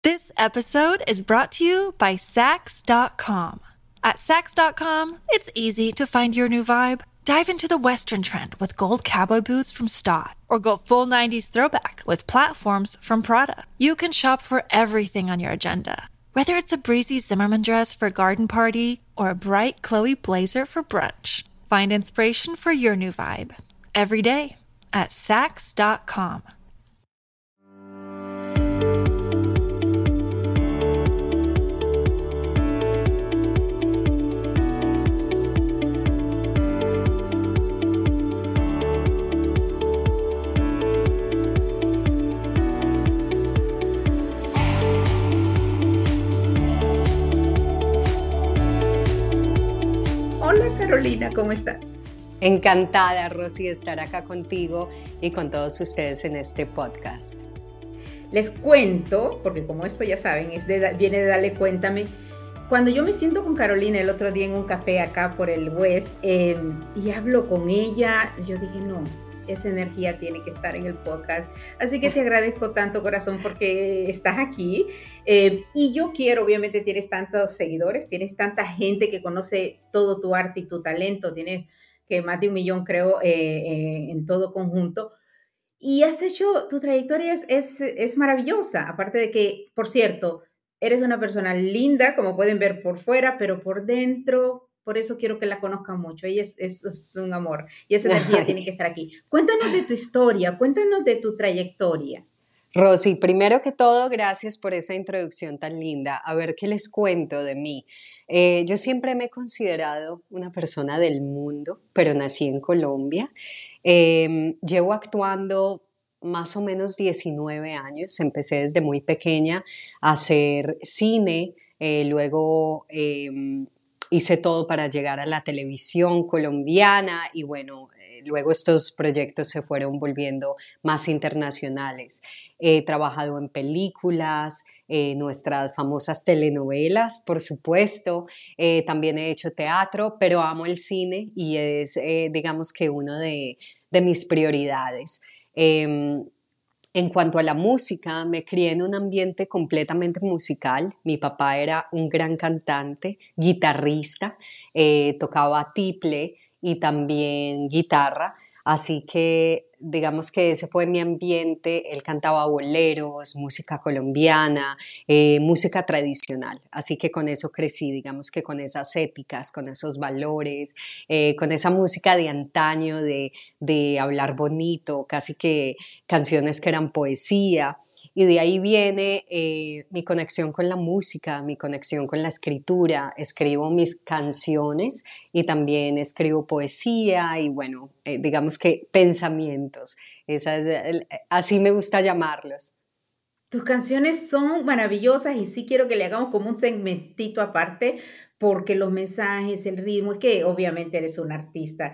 This episode is brought to you by Sax.com. At Sax.com, it's easy to find your new vibe. Dive into the Western trend with gold cowboy boots from Stott, or go full 90s throwback with platforms from Prada. You can shop for everything on your agenda, whether it's a breezy Zimmermann dress for a garden party or a bright Chloe blazer for brunch. Find inspiration for your new vibe every day at Sax.com. Hola Carolina, ¿cómo estás? Encantada, Rosy, de estar acá contigo y con todos ustedes en este podcast. Les cuento, porque como esto ya saben, viene de Dale Cuéntame. Cuando yo me siento con Carolina el otro día en un café acá por el West y hablo con ella, yo dije, no, esa energía tiene que estar en el podcast. Así que te agradezco tanto, corazón, porque estás aquí. Y yo quiero, obviamente tienes tantos seguidores, tienes tanta gente que conoce todo tu arte y tu talento, tienes que más de 1 millón, creo, en todo conjunto. Y has hecho, tu trayectoria es maravillosa, aparte de que, por cierto, eres una persona linda, como pueden ver por fuera, pero por dentro... Por eso quiero que la conozcan mucho. Ella es un amor y esa energía tiene que estar aquí. Cuéntanos de tu historia, cuéntanos de tu trayectoria. Rosy, primero que todo, gracias por esa introducción tan linda. A ver qué les cuento de mí. Yo siempre me he considerado una persona del mundo, pero nací en Colombia. Llevo actuando más o menos 19 años. Empecé desde muy pequeña a hacer cine, luego... hice todo para llegar a la televisión colombiana y bueno, luego estos proyectos se fueron volviendo más internacionales. He trabajado en películas, nuestras famosas telenovelas, por supuesto. También he hecho teatro, pero amo el cine y es, digamos que, uno de mis prioridades. En cuanto a la música, me crié en un ambiente completamente musical. Mi papá era un gran cantante, guitarrista, tocaba tiple y también guitarra, así que digamos que ese fue mi ambiente. Él cantaba boleros, música colombiana, música tradicional, así que con eso crecí, digamos que con esas éticas, con esos valores, con esa música de antaño, de hablar bonito, casi que canciones que eran poesía, y de ahí viene mi conexión con la música, mi conexión con la escritura. Escribo mis canciones y también escribo poesía y bueno, digamos que pensamientos. Así me gusta llamarlos. Tus canciones son maravillosas y sí quiero que le hagamos como un segmentito aparte porque los mensajes, el ritmo, es que obviamente eres un artista.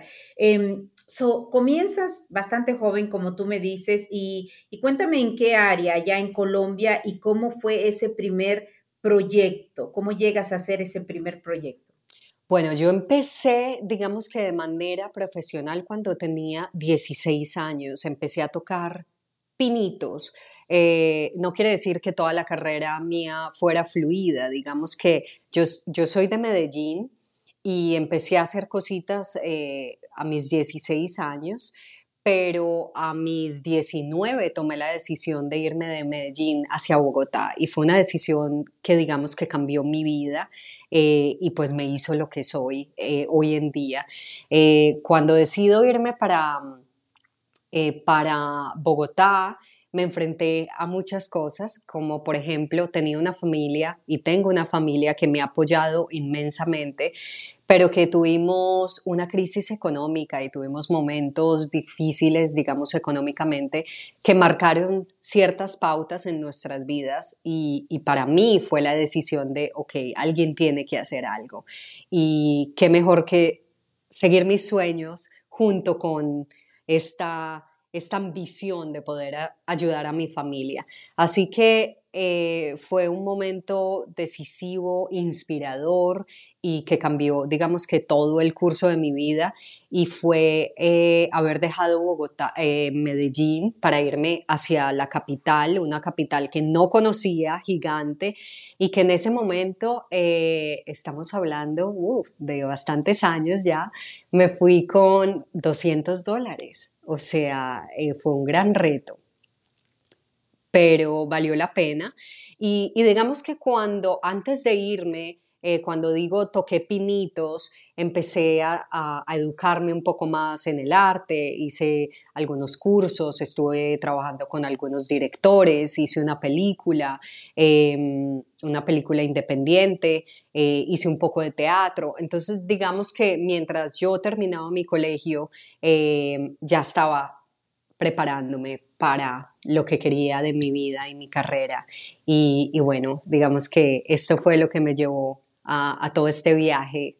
Comienzas bastante joven, como tú me dices, y cuéntame en qué área, ya en Colombia, y cómo fue ese primer proyecto, cómo llegas a hacer ese primer proyecto. Bueno, yo empecé, digamos que de manera profesional cuando tenía 16 años. Empecé a tocar pinitos. No quiere decir que toda la carrera mía fuera fluida. Digamos que yo soy de Medellín y empecé a hacer cositas a mis 16 años, pero a mis 19 tomé la decisión de irme de Medellín hacia Bogotá y fue una decisión que digamos que cambió mi vida. Y pues me hizo lo que soy hoy en día. Cuando decido irme para Bogotá, me enfrenté a muchas cosas, como por ejemplo tenía una familia y tengo una familia que me ha apoyado inmensamente, pero que tuvimos una crisis económica y tuvimos momentos difíciles, digamos, económicamente, que marcaron ciertas pautas en nuestras vidas y para mí fue la decisión de, ok, alguien tiene que hacer algo. Y qué mejor que seguir mis sueños junto con esta ambición de poder ayudar a mi familia. Así que fue un momento decisivo, inspirador y que cambió, digamos que todo el curso de mi vida, y fue haber dejado Bogotá, Medellín, para irme hacia la capital, una capital que no conocía, gigante, y que en ese momento, estamos hablando de bastantes años ya, me fui con $200, o sea, fue un gran reto, pero valió la pena. Y digamos que cuando, antes de irme, cuando digo toqué pinitos, empecé a educarme un poco más en el arte, hice algunos cursos, estuve trabajando con algunos directores, hice una película independiente, hice un poco de teatro. Entonces, digamos que mientras yo terminaba mi colegio, ya estaba preparándome para lo que quería de mi vida y mi carrera. Y bueno, digamos que esto fue lo que me llevó a todo este viaje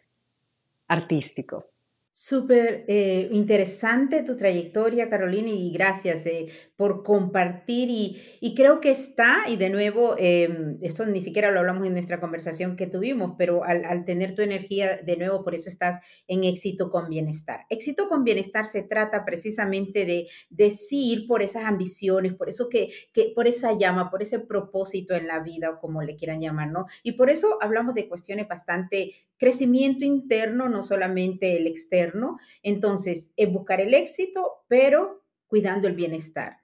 artístico. Súper interesante tu trayectoria, Carolina, y gracias por compartir. Y creo que está, y de nuevo, esto ni siquiera lo hablamos en nuestra conversación que tuvimos, pero al tener tu energía, de nuevo, por eso estás en éxito con bienestar. Éxito con bienestar se trata precisamente de decir por esas ambiciones, por eso por esa llama, por ese propósito en la vida, o como le quieran llamar, ¿no? Y por eso hablamos de cuestiones bastante crecimiento interno, no solamente el externo. Entonces, es buscar el éxito, pero cuidando el bienestar.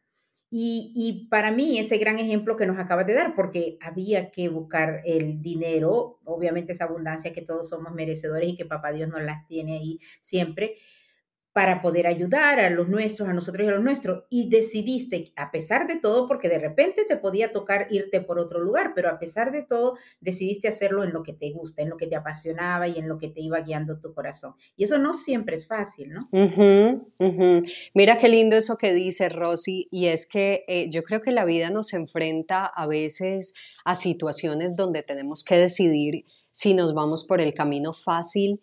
Para mí ese gran ejemplo que nos acabas de dar, porque había que buscar el dinero, obviamente esa abundancia que todos somos merecedores y que papá Dios nos las tiene ahí siempre, para poder ayudar a los nuestros, a nosotros y a los nuestros. Y decidiste, a pesar de todo, porque de repente te podía tocar irte por otro lugar, pero a pesar de todo, decidiste hacerlo en lo que te gusta, en lo que te apasionaba y en lo que te iba guiando tu corazón. Y eso no siempre es fácil, ¿no? Ujú, ujú. Mira qué lindo eso que dice Rosy, y es que yo creo que la vida nos enfrenta a veces a situaciones donde tenemos que decidir si nos vamos por el camino fácil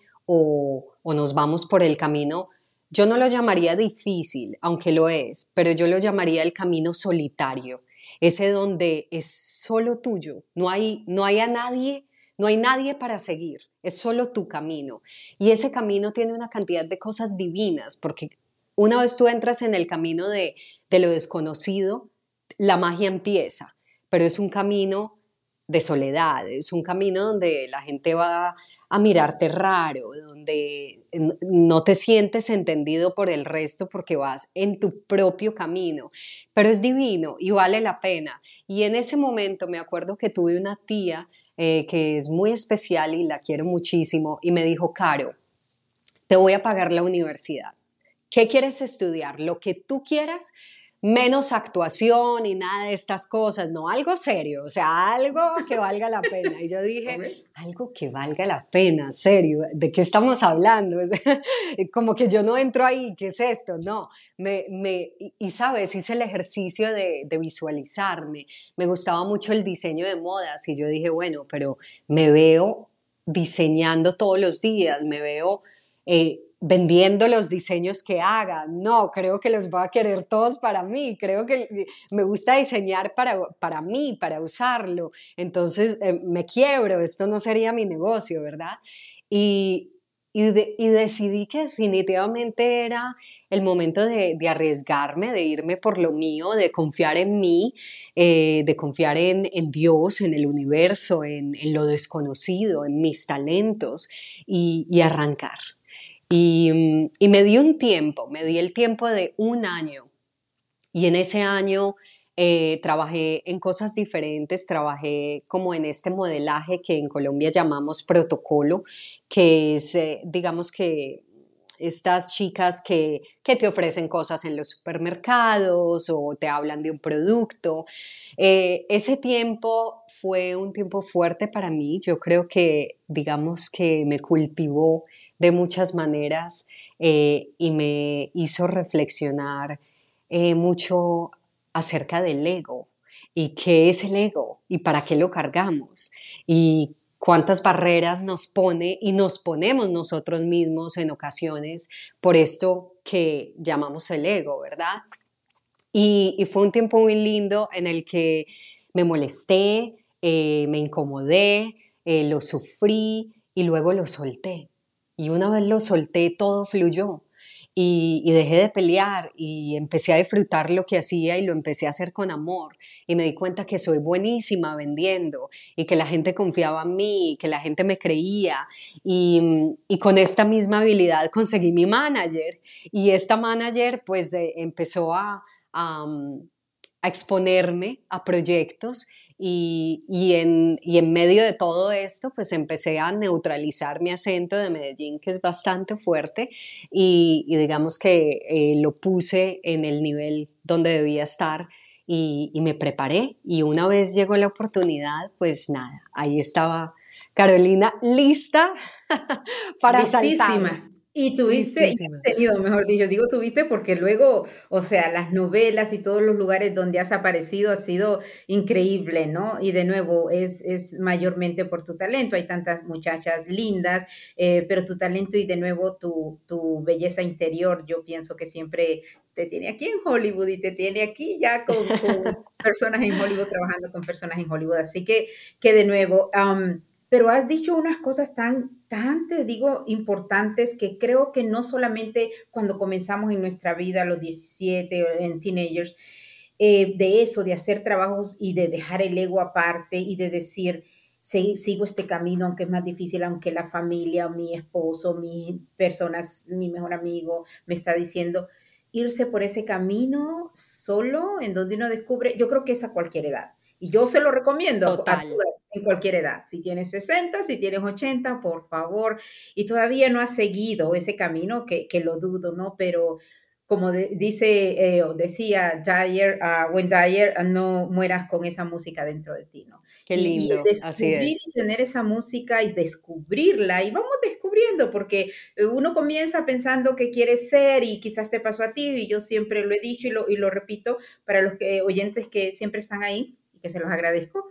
o nos vamos por el camino, yo no lo llamaría difícil, aunque lo es, pero yo lo llamaría el camino solitario, ese donde es solo tuyo, no hay a nadie, no hay nadie para seguir, es solo tu camino. Y ese camino tiene una cantidad de cosas divinas, porque una vez tú entras en el camino de lo desconocido, la magia empieza, pero es un camino de soledad, es un camino donde la gente va a mirarte raro, donde no te sientes entendido por el resto porque vas en tu propio camino, pero es divino y vale la pena. Y en ese momento me acuerdo que tuve una tía que es muy especial y la quiero muchísimo, y me dijo: Caro, te voy a pagar la universidad. ¿Qué quieres estudiar? Lo que tú quieras, menos actuación y nada de estas cosas, no, algo serio, o sea, algo que valga la pena. Y yo dije, Okay. algo que valga la pena, serio, ¿de qué estamos hablando? Como que yo no entro ahí, ¿qué es esto? No, y sabes, hice el ejercicio de visualizarme, me gustaba mucho el diseño de modas y yo dije, bueno, pero me veo diseñando todos los días, me veo vendiendo los diseños que haga. No, creo que los voy a querer todos para mí. Creo que me gusta diseñar para mí, para usarlo. Entonces me quiebro, esto no sería mi negocio, ¿verdad? Y, y decidí que definitivamente era el momento de arriesgarme, de irme por lo mío, de confiar en mí, de confiar en Dios, en el universo, en lo desconocido, en mis talentos y arrancar. Y me di un tiempo, me di el tiempo de un año. Y en ese año trabajé en cosas diferentes, trabajé como en este modelaje que en Colombia llamamos protocolo, que es, digamos que estas chicas que te ofrecen cosas en los supermercados o te hablan de un producto. Ese tiempo fue un tiempo fuerte para mí. Yo creo que, digamos que me cultivó de muchas maneras y me hizo reflexionar mucho acerca del ego y qué es el ego y para qué lo cargamos y cuántas barreras nos pone y nos ponemos nosotros mismos en ocasiones por esto que llamamos el ego, ¿verdad? Y fue un tiempo muy lindo en el que me molesté, me incomodé, lo sufrí y luego lo solté. Y una vez lo solté, todo fluyó. Y dejé de pelear y empecé a disfrutar lo que hacía y lo empecé a hacer con amor. Y me di cuenta que soy buenísima vendiendo y que la gente confiaba en mí, y que la gente me creía. Y con esta misma habilidad conseguí mi manager. Y esta manager pues empezó a, a exponerme a proyectos y en medio de todo esto, pues empecé a neutralizar mi acento de Medellín, que es bastante fuerte, y digamos que lo puse en el nivel donde debía estar y me preparé. Y una vez llegó la oportunidad, pues nada, ahí estaba Carolina lista para saltar. Listísima. Y tuviste, y Listísima. has tenido, mejor dicho, digo tuviste porque luego, o sea, las novelas y todos los lugares donde has aparecido ha sido increíble, ¿no? Y de nuevo, es mayormente por tu talento. Hay tantas muchachas lindas, pero tu talento y de nuevo tu belleza interior, yo pienso que siempre te tiene aquí en Hollywood y te tiene aquí ya con personas en Hollywood, trabajando con personas en Hollywood. Así que de nuevo, pero has dicho unas cosas tan, te digo, importantes que creo que no solamente cuando comenzamos en nuestra vida a los 17 o en teenagers, de eso, de hacer trabajos y de dejar el ego aparte y de decir, sigo este camino, aunque es más difícil, aunque la familia, mi esposo, mis personas, mi mejor amigo me está diciendo, irse por ese camino solo, en donde uno descubre, yo creo que es a cualquier edad. Y yo se lo recomiendo a Total. todas, en cualquier edad. Si tienes 60, si tienes 80, por favor. Y todavía no has seguido ese camino, que lo dudo, ¿no? Pero como dice o decía Dyer, Wayne Dyer, no mueras con esa música dentro de ti, ¿no? Qué Y el lindo, así descubrir es. y tener esa música y descubrirla, y vamos descubriendo, porque uno comienza pensando que quiere ser y quizás te pasó a ti, y yo siempre lo he dicho y lo repito para los oyentes que siempre están ahí, que se los agradezco.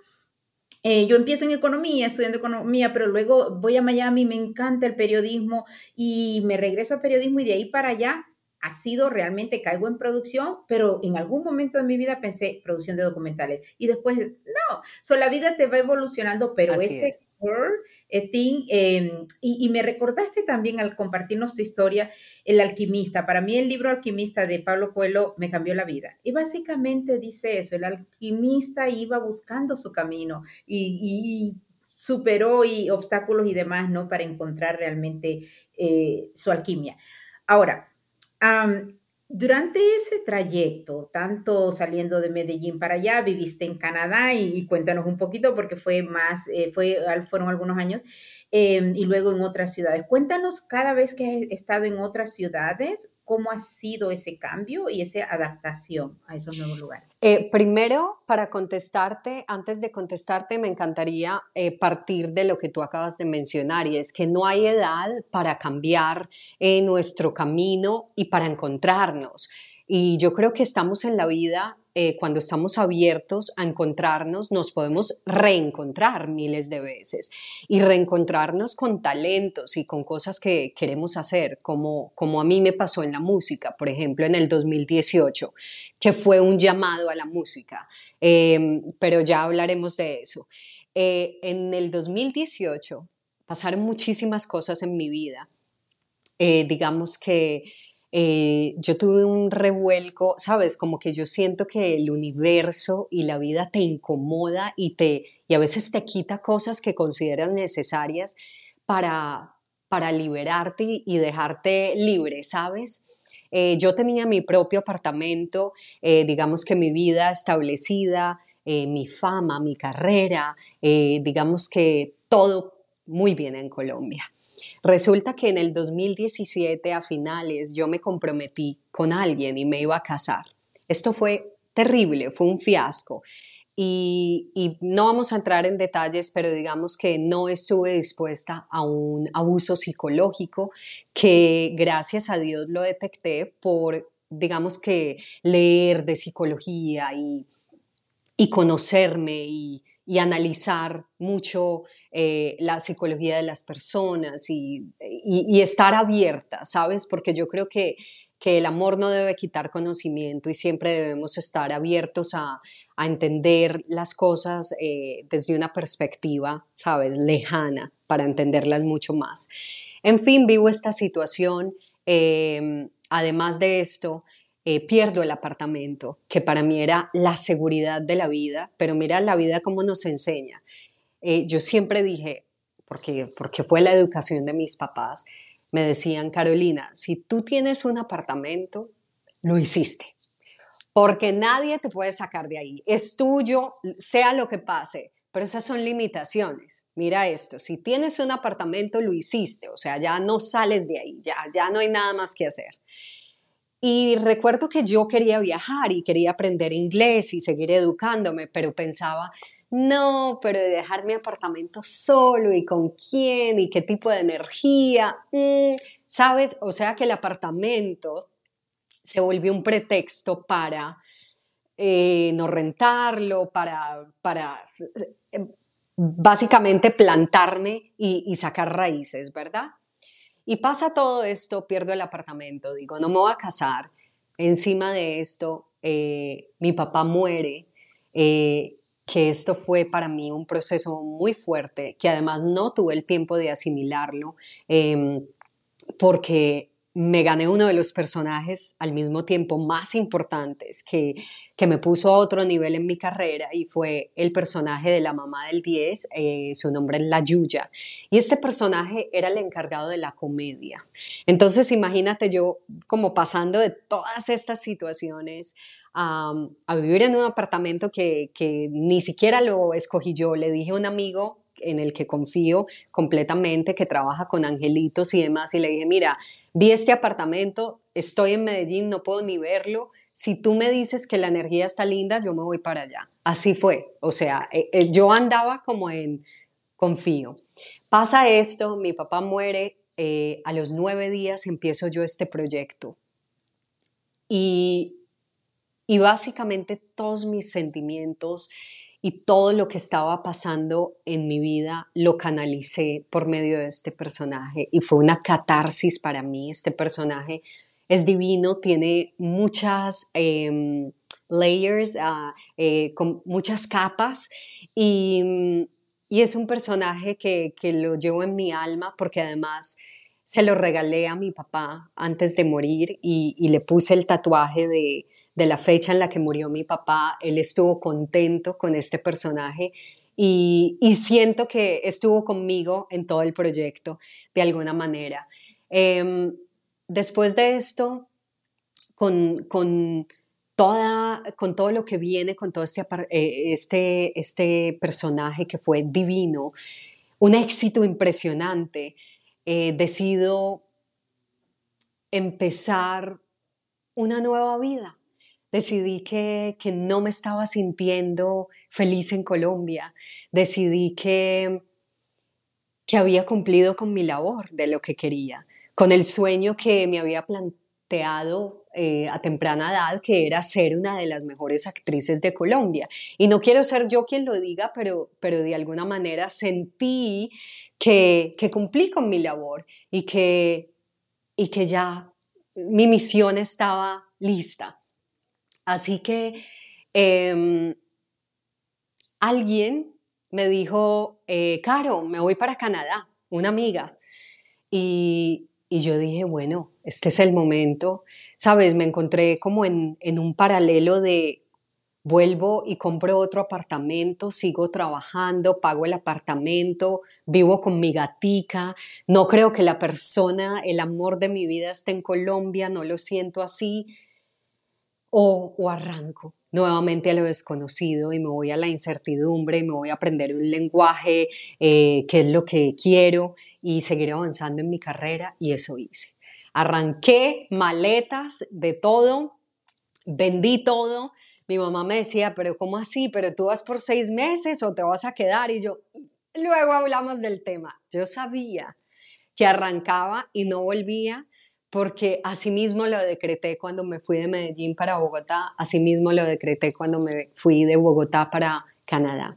Yo empiezo en economía, estudiando economía, pero luego voy a Miami, me encanta el periodismo y me regreso a periodismo y de ahí para allá ha sido realmente, caigo en producción, pero en algún momento de mi vida pensé producción de documentales y después, no, la vida te va evolucionando, pero Así ese es. core thing, y me recordaste también al compartirnos tu historia, El Alquimista. Para mí el libro Alquimista de Pablo Coelho me cambió la vida. Y básicamente dice eso, el alquimista iba buscando su camino y superó y obstáculos y demás, ¿no? Para encontrar realmente su alquimia. Ahora, durante ese trayecto, tanto saliendo de Medellín para allá, viviste en Canadá y cuéntanos un poquito porque fue más, fueron algunos años, y luego en otras ciudades. Cuéntanos cada vez que has estado en otras ciudades, cómo ha sido ese cambio y esa adaptación a esos nuevos lugares. Primero, para contestarte, antes de contestarte, me encantaría partir de lo que tú acabas de mencionar, y es que no hay edad para cambiar nuestro camino y para encontrarnos. Y yo creo que estamos en la vida, cuando estamos abiertos a encontrarnos, nos podemos reencontrar miles de veces y reencontrarnos con talentos y con cosas que queremos hacer, como a mí me pasó en la música, por ejemplo, en el 2018, que fue un llamado a la música, pero ya hablaremos de eso. En el 2018 pasaron muchísimas cosas en mi vida. Digamos que yo tuve un revuelco, ¿sabes? Como que yo siento que el universo y la vida te incomoda y a veces te quita cosas que consideras necesarias para liberarte y dejarte libre, ¿sabes? Yo tenía mi propio apartamento, digamos que mi vida establecida, mi fama, mi carrera, digamos que todo muy bien en Colombia. Resulta que en el 2017, a finales, yo me comprometí con alguien y me iba a casar. Esto fue terrible, fue un fiasco. Y no vamos a entrar en detalles, pero digamos que no estuve dispuesta a un abuso psicológico que gracias a Dios lo detecté por, digamos que, leer de psicología y conocerme y analizar mucho la psicología de las personas y estar abierta, ¿sabes? Porque yo creo que que el amor no debe quitar conocimiento y siempre debemos estar abiertos a entender las cosas desde una perspectiva, ¿sabes?, lejana, para entenderlas mucho más. En fin, vivo esta situación. Además de esto, pierdo el apartamento, que para mí era la seguridad de la vida, pero mira la vida cómo nos enseña. Yo siempre dije, porque fue la educación de mis papás, me decían: Carolina, si tú tienes un apartamento, lo hiciste, porque nadie te puede sacar de ahí, es tuyo, sea lo que pase. Pero esas son limitaciones. Mira esto, si tienes un apartamento, lo hiciste, o sea, ya no sales de ahí, ya no hay nada más que hacer. Y recuerdo que yo quería viajar y quería aprender inglés y seguir educándome, pero pensaba, no, pero de dejar mi apartamento solo y con quién y qué tipo de energía, ¿sabes? O sea que el apartamento se volvió un pretexto para no rentarlo, para básicamente plantarme y sacar raíces, ¿verdad? Y pasa todo esto, pierdo el apartamento, digo, no me voy a casar. Encima de esto, mi papá muere, que esto fue para mí un proceso muy fuerte, que además no tuve el tiempo de asimilarlo, porque me gané uno de los personajes al mismo tiempo más importantes que me puso a otro nivel en mi carrera, y fue el personaje de la mamá del 10, su nombre es La Yuya, y este personaje era el encargado de la comedia. Entonces imagínate yo como pasando de todas estas situaciones a vivir en un apartamento que ni siquiera lo escogí yo. Le dije a un amigo en el que confío completamente, que trabaja con angelitos y demás, y le dije, mira, vi este apartamento, estoy en Medellín, no puedo ni verlo, si tú me dices que la energía está linda, yo me voy para allá. Así fue, o sea, yo andaba como en confío. Pasa esto, mi papá muere, a los 9 días empiezo yo este proyecto y, y básicamente todos mis sentimientos y todo lo que estaba pasando en mi vida lo canalicé por medio de este personaje, y fue una catarsis para mí. Este personaje es divino, tiene muchas layers, con muchas capas, y es un personaje que lo llevo en mi alma, porque además se lo regalé a mi papá antes de morir, y le puse el tatuaje de la fecha en la que murió mi papá. Él estuvo contento con este personaje y siento que estuvo conmigo en todo el proyecto de alguna manera. Después de esto, con todo lo que viene, con todo este personaje que fue divino, un éxito impresionante, decido empezar una nueva vida. Decidí que no me estaba sintiendo feliz en Colombia. Decidí que había cumplido con mi labor de lo que quería, con el sueño que me había planteado a temprana edad, que era ser una de las mejores actrices de Colombia. Y no quiero ser yo quien lo diga, pero de alguna manera sentí que cumplí con mi labor y que ya mi misión estaba lista. Así que alguien me dijo, Caro, me voy para Canadá, una amiga. Y yo dije, bueno, este es el momento. ¿Sabes? Me encontré como en un paralelo de vuelvo y compro otro apartamento, sigo trabajando, pago el apartamento, vivo con mi gatica. No creo que la persona, el amor de mi vida esté en Colombia, no lo siento así. O arranco nuevamente a lo desconocido y me voy a la incertidumbre y me voy a aprender un lenguaje, que es lo que quiero, y seguir avanzando en mi carrera, y eso hice. Arranqué maletas de todo, vendí todo. Mi mamá me decía, pero ¿cómo así? ¿Pero tú vas por 6 meses o te vas a quedar? Y yo, luego hablamos del tema. Yo sabía que arrancaba y no volvía, porque asimismo lo decreté cuando me fui de Medellín para Bogotá, asimismo lo decreté cuando me fui de Bogotá para Canadá.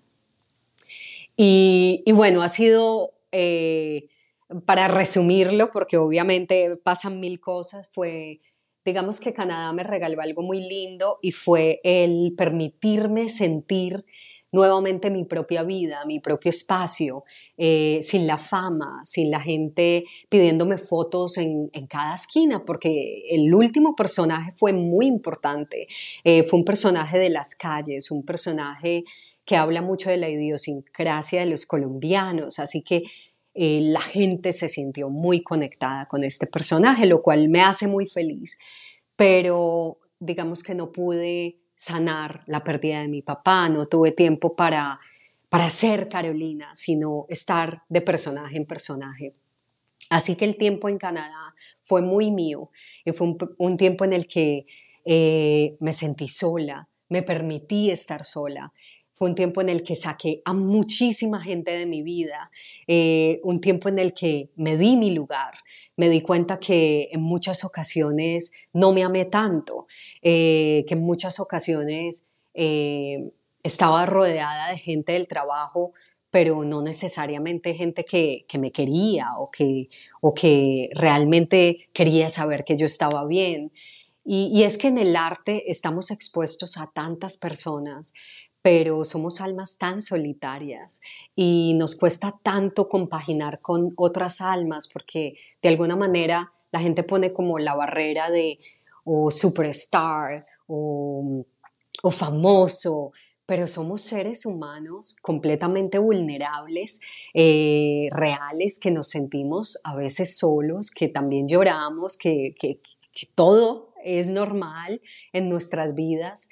Y bueno, ha sido, para resumirlo, porque obviamente pasan mil cosas, fue digamos que Canadá me regaló algo muy lindo y fue el permitirme sentir nuevamente mi propia vida, mi propio espacio, sin la fama, sin la gente pidiéndome fotos en cada esquina, porque el último personaje fue muy importante. Fue un personaje de las calles, un personaje que habla mucho de la idiosincrasia de los colombianos, así que la gente se sintió muy conectada con este personaje, lo cual me hace muy feliz, pero digamos que no pude sanar la pérdida de mi papá, no tuve tiempo para ser Carolina, sino estar de personaje en personaje. Así que el tiempo en Canadá fue muy mío y fue un tiempo en el que me sentí sola, me permití estar sola. Fue un tiempo en el que saqué a muchísima gente de mi vida, un tiempo en el que me di mi lugar, me di cuenta que en muchas ocasiones no me amé tanto, que en muchas ocasiones estaba rodeada de gente del trabajo, pero no necesariamente gente que me quería o que realmente quería saber que yo estaba bien. Y es que en el arte estamos expuestos a tantas personas, pero somos almas tan solitarias y nos cuesta tanto compaginar con otras almas porque de alguna manera la gente pone como la barrera de o superstar o famoso, pero somos seres humanos completamente vulnerables, reales, que nos sentimos a veces solos, que también lloramos, que todo es normal en nuestras vidas.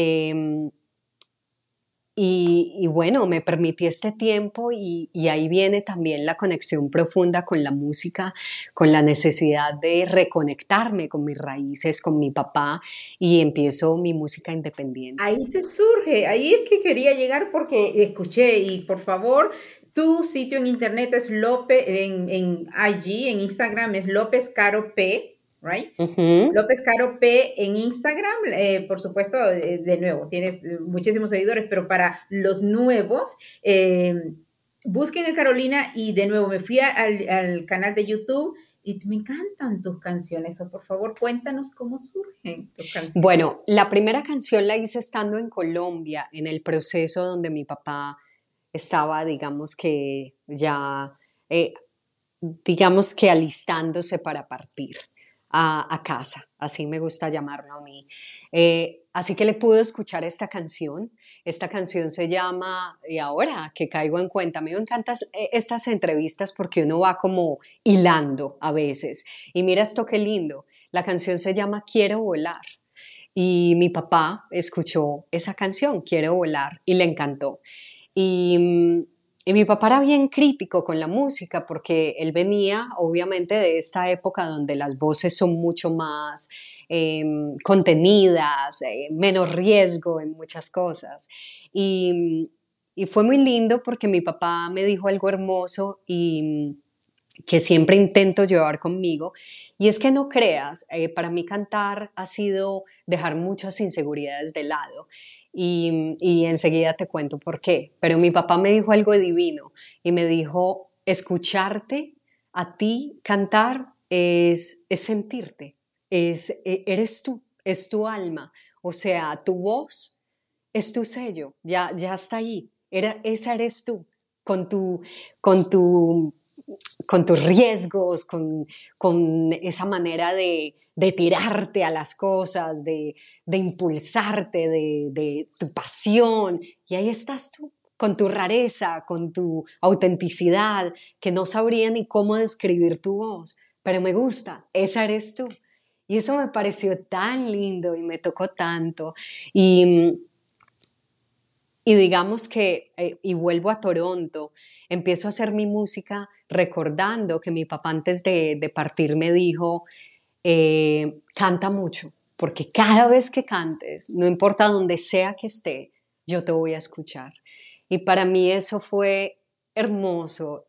Y bueno, me permití este tiempo y ahí viene también la conexión profunda con la música, con la necesidad de reconectarme con mis raíces, con mi papá y empiezo mi música independiente. Ahí te surge, ahí es que quería llegar porque escuché y por favor, tu sitio en internet es López, en IG, en Instagram es López Caro P, right? Ujú. López Caro P en Instagram, por supuesto, de nuevo, tienes muchísimos seguidores, pero para los nuevos, busquen a Carolina y de nuevo me fui al canal de YouTube y me encantan tus canciones, o por favor cuéntanos cómo surgen tus canciones. Bueno, la primera canción la hice estando en Colombia, en el proceso donde mi papá estaba, digamos que ya, eh, digamos que alistándose para partir a casa, así me gusta llamarlo a mí. Así que le pude escuchar esta canción se llama, y ahora que caigo en cuenta, a mí me encantan estas entrevistas porque uno va como hilando a veces, y mira esto qué lindo, la canción se llama Quiero volar. Y mi papá escuchó esa canción, Quiero volar, y le encantó. Y, y mi papá era bien crítico con la música porque él venía obviamente de esta época donde las voces son mucho más contenidas, menos riesgo en muchas cosas. Y fue muy lindo porque mi papá me dijo algo hermoso y que siempre intento llevar conmigo. Y es que no creas, para mí cantar ha sido dejar muchas inseguridades de lado. Y enseguida te cuento por qué. Pero mi papá me dijo algo divino y me dijo, escucharte a ti cantar es sentirte, eres tú, es tu alma. O sea, tu voz es tu sello, ya está ahí. Esa eres tú, con tu, con tu con tus riesgos, con esa manera de tirarte a las cosas, de impulsarte, de tu pasión. Y ahí estás tú, con tu rareza, con tu autenticidad, que no sabría ni cómo describir tu voz, pero me gusta, esa eres tú. Y eso me pareció tan lindo y me tocó tanto. Y, y digamos que, y vuelvo a Toronto, empiezo a hacer mi música recordando que mi papá antes de partir me dijo, canta mucho, porque cada vez que cantes, no importa donde sea que esté, yo te voy a escuchar. Y para mí eso fue hermoso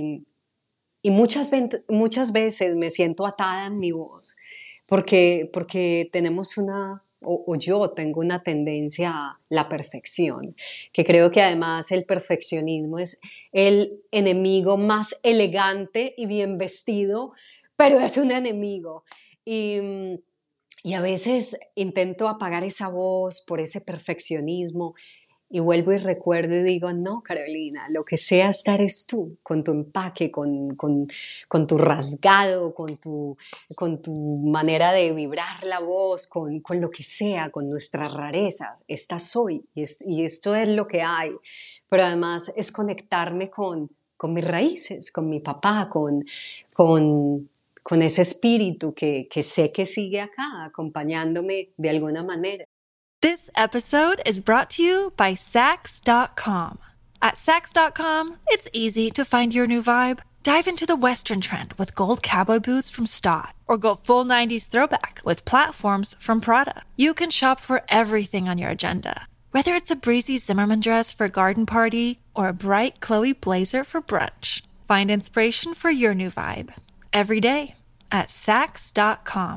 y muchas veces me siento atada en mi voz, porque tenemos o yo tengo una tendencia a la perfección, que creo que además el perfeccionismo es el enemigo más elegante y bien vestido, pero es un enemigo. Y, Y a veces intento apagar esa voz por ese perfeccionismo y vuelvo y recuerdo y digo, no, Carolina, lo que sea estar es tú, con tu empaque, con tu rasgado, con tu manera de vibrar la voz, con lo que sea, con nuestras rarezas. Esta soy y esto es lo que hay. Pero además es conectarme con mis raíces, con mi papá, con, con ese espíritu que sé que sigue acá, acompañándome de alguna manera. This episode is brought to you by Sax.com. At Sax.com, it's easy to find your new vibe. Dive into the Western trend with gold cowboy boots from Stott, or go full 90s throwback with platforms from Prada. You can shop for everything on your agenda, whether it's a breezy Zimmermann dress for a garden party or a bright Chloe blazer for brunch. Find inspiration for your new vibe every day at Sax.com.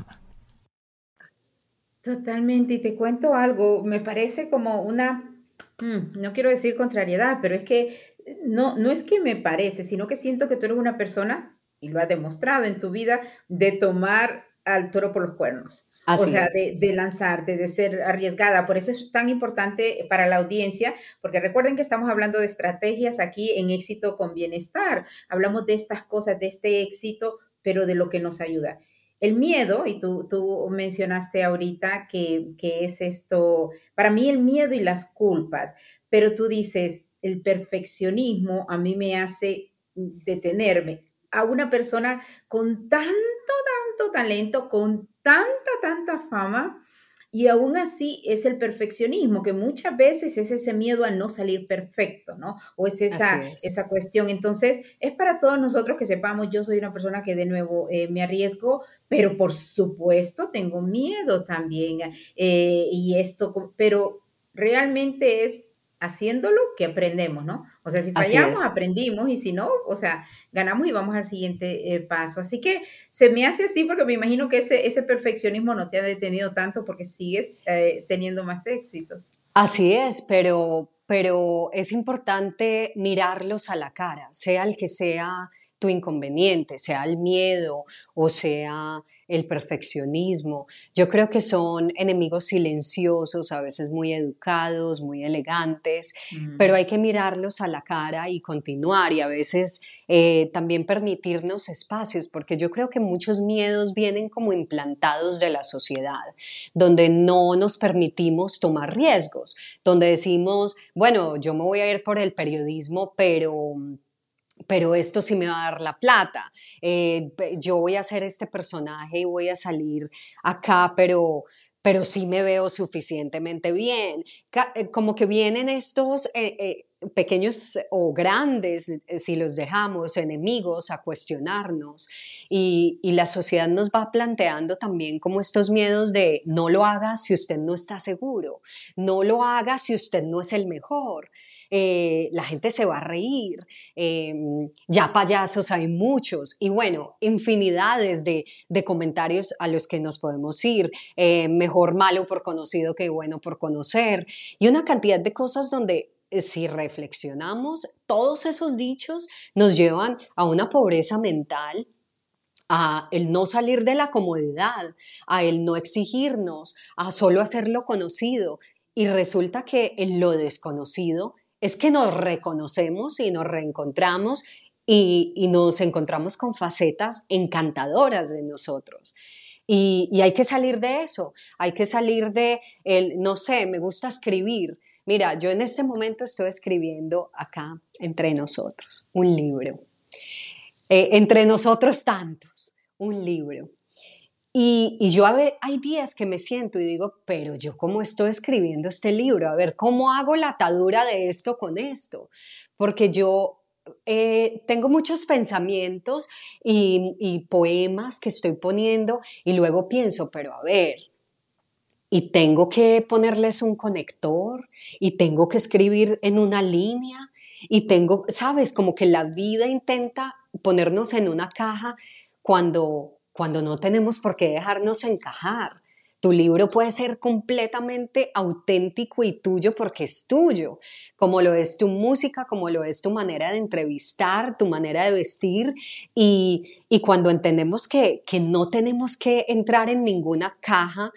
Totalmente, y te cuento algo, me parece como una, no quiero decir contrariedad, pero es que no es que me parece, sino que siento que tú eres una persona, y lo has demostrado en tu vida, de tomar al toro por los cuernos, o Así sea, es. de lanzarte, de ser arriesgada. Por eso es tan importante para la audiencia, porque recuerden que estamos hablando de estrategias aquí en Éxito con Bienestar. Hablamos de estas cosas, de este éxito, pero de lo que nos ayuda. El miedo, y tú mencionaste ahorita que es esto, para mí el miedo y las culpas, pero tú dices, el perfeccionismo a mí me hace detenerme. A una persona con tanto talento, con tanta fama, y aún así es el perfeccionismo, que muchas veces es ese miedo a no salir perfecto, ¿no? O es Así esa es. cuestión. Entonces, es para todos nosotros que sepamos, yo soy una persona que de nuevo me arriesgo, pero por supuesto tengo miedo también. Y esto, pero realmente es haciéndolo que aprendemos, ¿no? O sea, si Así fallamos, es. aprendimos, y si no, o sea, ganamos y vamos al siguiente paso. Así que se me hace así porque me imagino que ese perfeccionismo no te ha detenido tanto porque sigues teniendo más éxitos. Así es, pero es importante mirarlos a la cara, sea el que sea tu inconveniente, sea el miedo o sea el perfeccionismo. Yo creo que son enemigos silenciosos, a veces muy educados, muy elegantes, pero Mm. hay que mirarlos a la cara y continuar y a veces también permitirnos espacios, porque yo creo que muchos miedos vienen como implantados de la sociedad, donde no nos permitimos tomar riesgos, donde decimos, bueno, yo me voy a ir por el periodismo, pero esto sí me va a dar la plata. Yo voy a hacer este personaje y voy a salir acá, pero sí me veo suficientemente bien. Como que vienen estos pequeños o grandes, si los dejamos, enemigos a cuestionarnos. Y la sociedad nos va planteando también como estos miedos de no lo haga si usted no está seguro, no lo haga si usted no es el mejor. La gente se va a reír, eh, ya payasos hay muchos y bueno, infinidades de comentarios a los que nos podemos ir, mejor malo por conocido que bueno por conocer y una cantidad de cosas donde si reflexionamos, todos esos dichos nos llevan a una pobreza mental, a el no salir de la comodidad, a el no exigirnos, a solo hacerlo conocido. Y resulta que en lo desconocido es que nos reconocemos y nos reencontramos y nos encontramos con facetas encantadoras de nosotros. Y hay que salir de eso, hay que salir de el, no sé, me gusta escribir. Mira, yo en este momento estoy escribiendo acá entre nosotros un libro. Entre nosotros tantos, un libro. Y yo hay días que me siento y digo, pero yo cómo estoy escribiendo este libro, a ver, ¿cómo hago la atadura de esto con esto? Porque yo tengo muchos pensamientos y poemas que estoy poniendo y luego pienso, pero a ver, y tengo que ponerles un conector y tengo que escribir en una línea y tengo, sabes, como que la vida intenta ponernos en una caja cuando no tenemos por qué dejarnos encajar. Tu libro puede ser completamente auténtico y tuyo porque es tuyo, como lo es tu música, como lo es tu manera de entrevistar, tu manera de vestir y cuando entendemos que no tenemos que entrar en ninguna caja,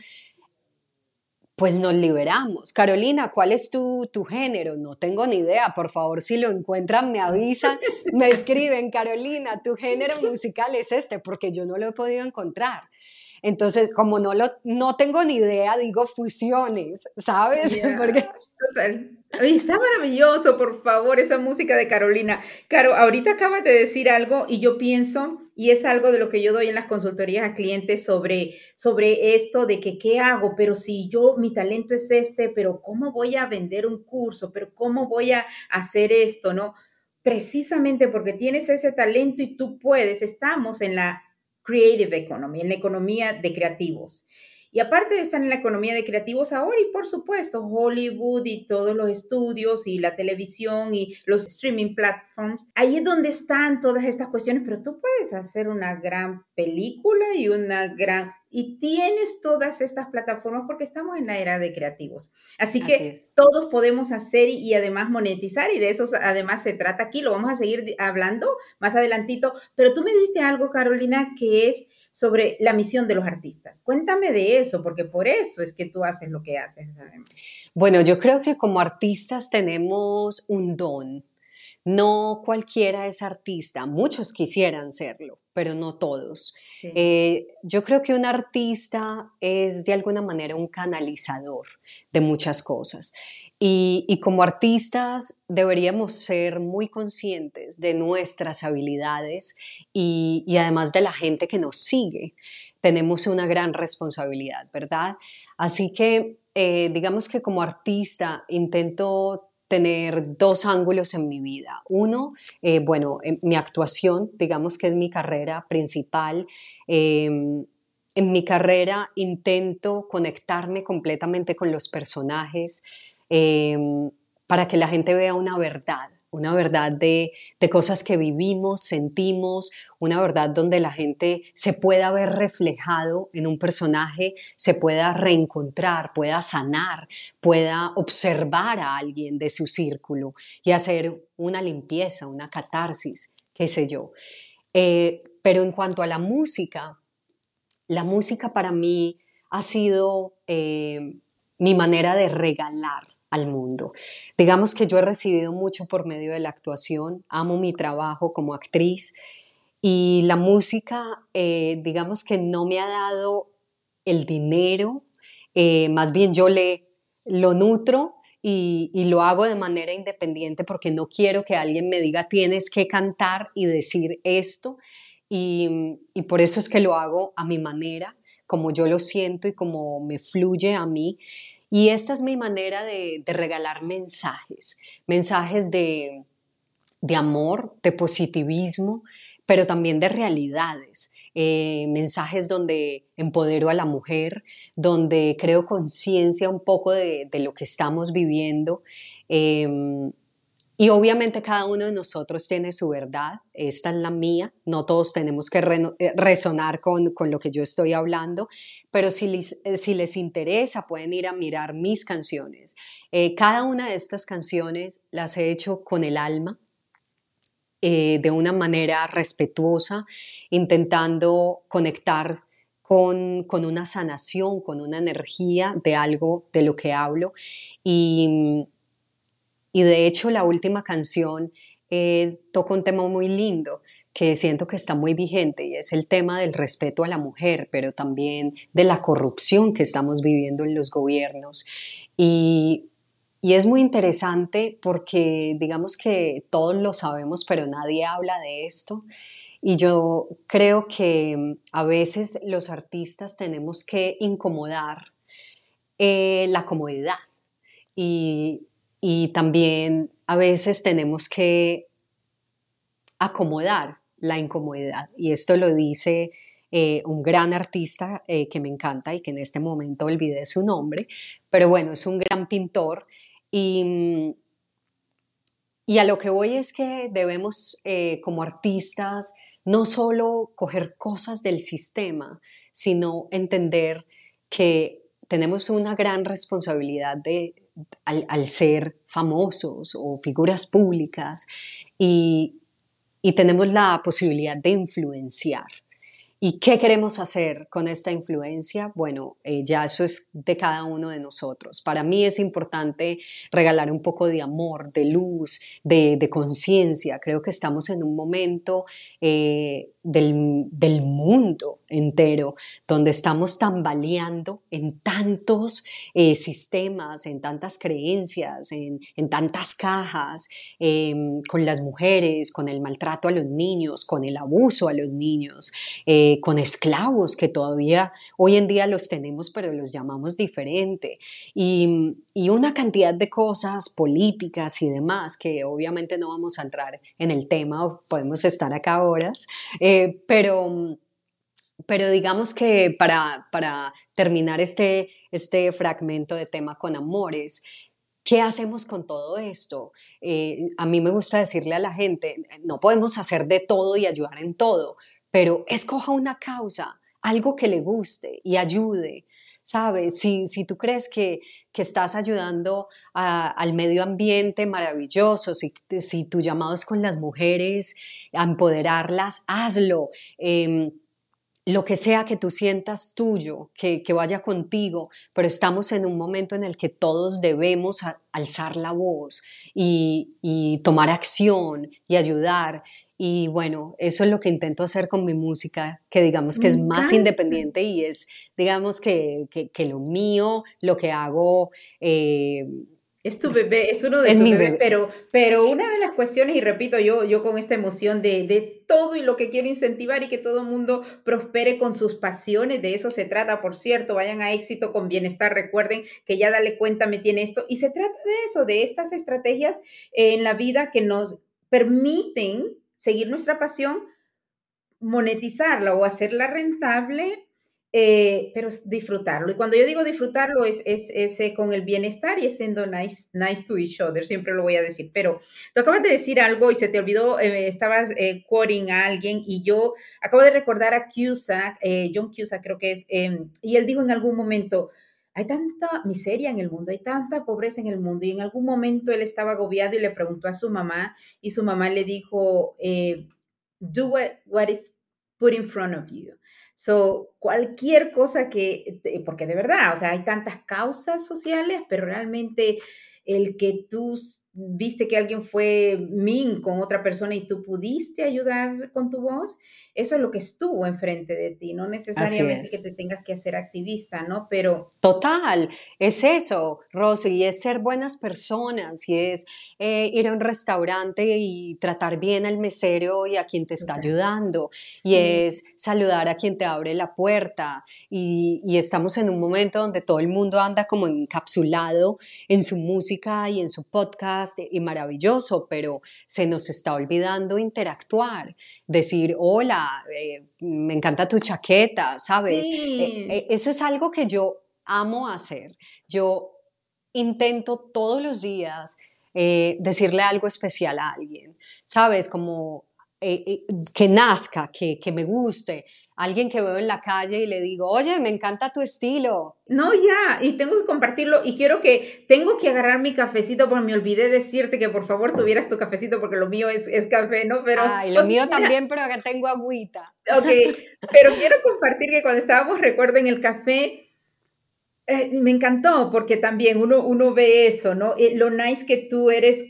pues nos liberamos. Carolina, ¿cuál es tu género? No tengo ni idea. Por favor, si lo encuentran, me avisan, me escriben, Carolina, tu género musical es este, porque yo no lo he podido encontrar. Entonces, como no tengo ni idea, digo fusiones, ¿sabes? Ya, Porque total. Oye, está maravilloso, por favor, esa música de Carolina. Caro, ahorita acabas de decir algo y yo pienso, y es algo de lo que yo doy en las consultorías a clientes sobre esto de que qué hago, pero si yo, mi talento es este, pero ¿cómo voy a vender un curso? ¿Pero cómo voy a hacer esto? ¿No? Precisamente porque tienes ese talento y tú puedes, estamos en la creative economy, en la economía de creativos. Y aparte de estar en la economía de creativos ahora, y por supuesto, Hollywood y todos los estudios y la televisión y los streaming platforms, ahí es donde están todas estas cuestiones, pero tú puedes hacer una gran película y y tienes todas estas plataformas porque estamos en la era de creativos. Así así que es. todos podemos hacer y además monetizar y de eso además se trata aquí, lo vamos a seguir hablando más adelantito, pero tú me diste algo, Carolina, que es sobre la misión de los artistas. Cuéntame de eso, porque por eso es que tú haces lo que haces. Bueno, yo creo que como artistas tenemos un don. No cualquiera es artista, muchos quisieran serlo, pero no todos. Sí, Yo creo que un artista es de alguna manera un canalizador de muchas cosas. Y como artistas deberíamos ser muy conscientes de nuestras habilidades y además de la gente que nos sigue. Tenemos una gran responsabilidad, ¿verdad? Así que digamos que como artista intento tener dos ángulos en mi vida. Uno, bueno, mi actuación, digamos que es mi carrera principal. En mi carrera intento conectarme completamente con los personajes eh, para que la gente vea una verdad de cosas que vivimos, sentimos, una verdad donde la gente se pueda ver reflejado en un personaje, se pueda reencontrar, pueda sanar, pueda observar a alguien de su círculo y hacer una limpieza, una catarsis, qué sé yo. Pero en cuanto a la música para mí ha sido mi manera de regalar al mundo. Digamos que yo he recibido mucho por medio de la actuación, amo mi trabajo como actriz y la música, digamos que no me ha dado el dinero, más bien lo nutro y lo hago de manera independiente porque no quiero que alguien me diga tienes que cantar y decir esto y por eso es que lo hago a mi manera, como yo lo siento y como me fluye a mí. Y esta es mi manera de regalar mensajes, mensajes de amor, de positivismo, pero también de realidades. Mensajes donde empodero a la mujer, donde creo conciencia un poco de lo que estamos viviendo. Y obviamente cada uno de nosotros tiene su verdad, esta es la mía, no todos tenemos que resonar con lo que yo estoy hablando, pero si les interesa pueden ir a mirar mis canciones. Cada una de estas canciones las he hecho con el alma, de una manera respetuosa, intentando conectar con una sanación, con una energía de algo de lo que hablo. Y, y de hecho la última canción toca un tema muy lindo que siento que está muy vigente y es el tema del respeto a la mujer, pero también de la corrupción que estamos viviendo en los gobiernos. Y, y es muy interesante porque digamos que todos lo sabemos, pero nadie habla de esto. Y yo creo que a veces los artistas tenemos que incomodar la comodidad y, y también a veces tenemos que acomodar la incomodidad. Y esto lo dice un gran artista que me encanta y que en este momento olvidé su nombre, pero bueno, es un gran pintor y, y a lo que voy es que debemos como artistas no solo coger cosas del sistema, sino entender que tenemos una gran responsabilidad al ser famosos o figuras públicas y, y tenemos la posibilidad de influenciar. ¿Y qué queremos hacer con esta influencia? Bueno, ya eso es de cada uno de nosotros. Para mí es importante regalar un poco de amor, de luz, de conciencia. Creo que estamos en un momento del mundo entero donde estamos tambaleando en tantos sistemas, en tantas creencias, en tantas cajas, con las mujeres, con el maltrato a los niños, con el abuso a los niños, con esclavos que todavía hoy en día los tenemos, pero los llamamos diferente, y una cantidad de cosas políticas y demás que obviamente no vamos a entrar en el tema, o podemos estar acá horas, pero digamos que para terminar este fragmento de tema con amores, ¿qué hacemos con todo esto? A mí me gusta decirle a la gente, no podemos hacer de todo y ayudar en todo, pero escoja una causa, algo que le guste y ayude. ¿Sabes? Si tú crees que estás ayudando al medio ambiente, maravilloso. Si tu llamado es con las mujeres, a empoderarlas, hazlo. Lo que sea que tú sientas tuyo, que vaya contigo, pero estamos en un momento en el que todos debemos alzar la voz y tomar acción y ayudar. Y bueno, eso es lo que intento hacer con mi música, que digamos que Me es más encanta. independiente y es, digamos que lo mío, lo que hago, Es tu bebé, es uno de es tus mi bebés, bebé. pero Sí, una de las cuestiones, y repito, yo con esta emoción de todo y lo que quiero incentivar y que todo el mundo prospere con sus pasiones, de eso se trata, por cierto, vayan a éxito con bienestar, recuerden que ya Dale Cuenta me tiene esto, y se trata de eso, de estas estrategias en la vida que nos permiten seguir nuestra pasión, monetizarla o hacerla rentable, pero disfrutarlo. Y cuando yo digo disfrutarlo es con el bienestar y es siendo nice to each other, siempre lo voy a decir. Pero tú acabas de decir algo y se te olvidó, estabas quoting a alguien y yo acabo de recordar a Cusack, John Cusack creo que es, y él dijo en algún momento, hay tanta miseria en el mundo, hay tanta pobreza en el mundo, y en algún momento él estaba agobiado y le preguntó a su mamá, y su mamá le dijo, do what is put in front of you. So, cualquier cosa porque de verdad, o sea, hay tantas causas sociales, pero realmente el que tú viste que alguien fue mean con otra persona y tú pudiste ayudar con tu voz, eso es lo que estuvo enfrente de ti, no así necesariamente que te es. tengas que hacer activista, ¿no? Pero Total, es eso, Rosy, y es ser buenas personas, y es ir a un restaurante y tratar bien al mesero y a quien te está total, ayudando, y sí, es saludar a quien te abre la puerta, y estamos en un momento donde todo el mundo anda como encapsulado en su música y en su podcast, y maravilloso, pero se nos está olvidando interactuar, decir, hola, me encanta tu chaqueta, ¿sabes? sí. Eso es algo que yo amo hacer. Yo intento todos los días decirle algo especial a alguien, ¿sabes? Como que nazca, que me guste. Alguien que veo en la calle y le digo, oye, me encanta tu estilo. No, ya, y tengo que compartirlo y tengo que agarrar mi cafecito porque me olvidé decirte que por favor tuvieras tu cafecito porque lo mío es café, ¿no? Pero Ay, lo mío mira, también, pero acá tengo agüita. ok, pero quiero compartir que cuando estábamos, recuerdo en el café, me encantó porque también uno ve eso, ¿no? Lo nice que tú eres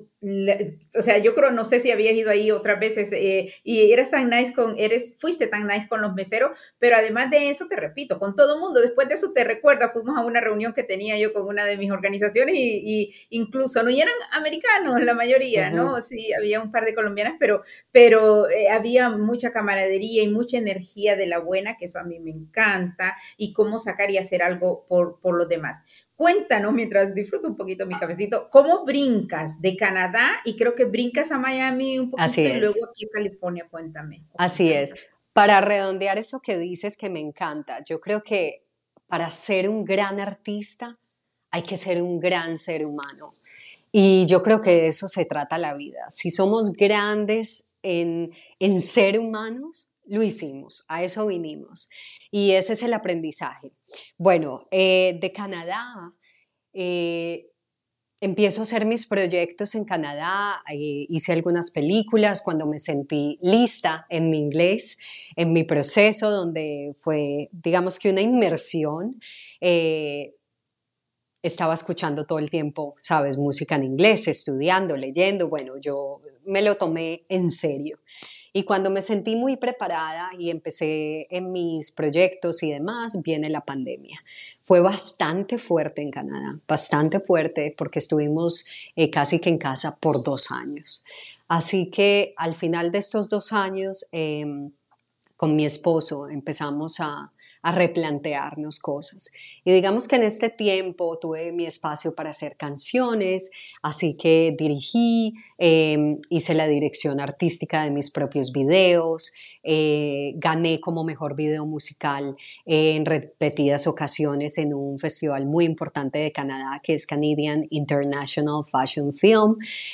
o sea, yo creo, no sé si habías ido ahí otras veces y eras tan nice fuiste tan nice con los meseros, pero además de eso, te repito, con todo mundo. Después de eso te recuerda, fuimos a una reunión que tenía yo con una de mis organizaciones y incluso, ¿no? Y eran americanos la mayoría, Ujú. ¿no? Sí, había un par de colombianas, pero había mucha camaradería y mucha energía de la buena, que eso a mí me encanta, y cómo sacar y hacer algo por los demás. Cuéntanos, mientras disfruto un poquito mi cafecito, ¿cómo brincas de Canadá y creo que brincas a Miami un Así poquito y luego es, aquí a California? Cuéntame, o así cuéntame. es. Para redondear eso que dices que me encanta, yo creo que para ser un gran artista hay que ser un gran ser humano. Y yo creo que de eso se trata la vida. Si somos grandes en ser humanos, lo hicimos, a eso vinimos. Y ese es el aprendizaje. Bueno, de Canadá, eh, empiezo a hacer mis proyectos en Canadá, hice algunas películas cuando me sentí lista en mi inglés, en mi proceso, donde fue, digamos que una inmersión. eh, Estaba escuchando todo el tiempo, sabes, música en inglés, estudiando, leyendo, bueno, yo me lo tomé en serio. Y cuando me sentí muy preparada y empecé en mis proyectos y demás, viene la pandemia. Fue bastante fuerte en Canadá, bastante fuerte porque estuvimos casi que en casa por 2 años. Así que al final de estos 2 años, con mi esposo empezamos a replantearnos cosas. Y digamos que en este tiempo tuve mi espacio para hacer canciones, así que dirigí, hice la dirección artística de mis propios videos, gané como mejor video musical en repetidas ocasiones en un festival muy importante de Canadá que es Canadian International Fashion Film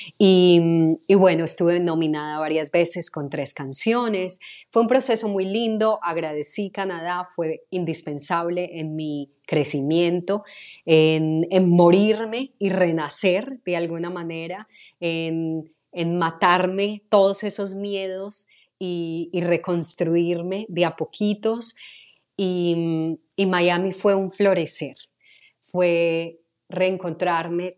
y bueno, estuve nominada varias veces con 3 canciones. Fue un proceso muy lindo, agradecí Canadá, fue indispensable en mi crecimiento, en morirme y renacer de alguna manera, en matarme todos esos miedos y reconstruirme de a poquitos. Y Miami fue un florecer, fue reencontrarme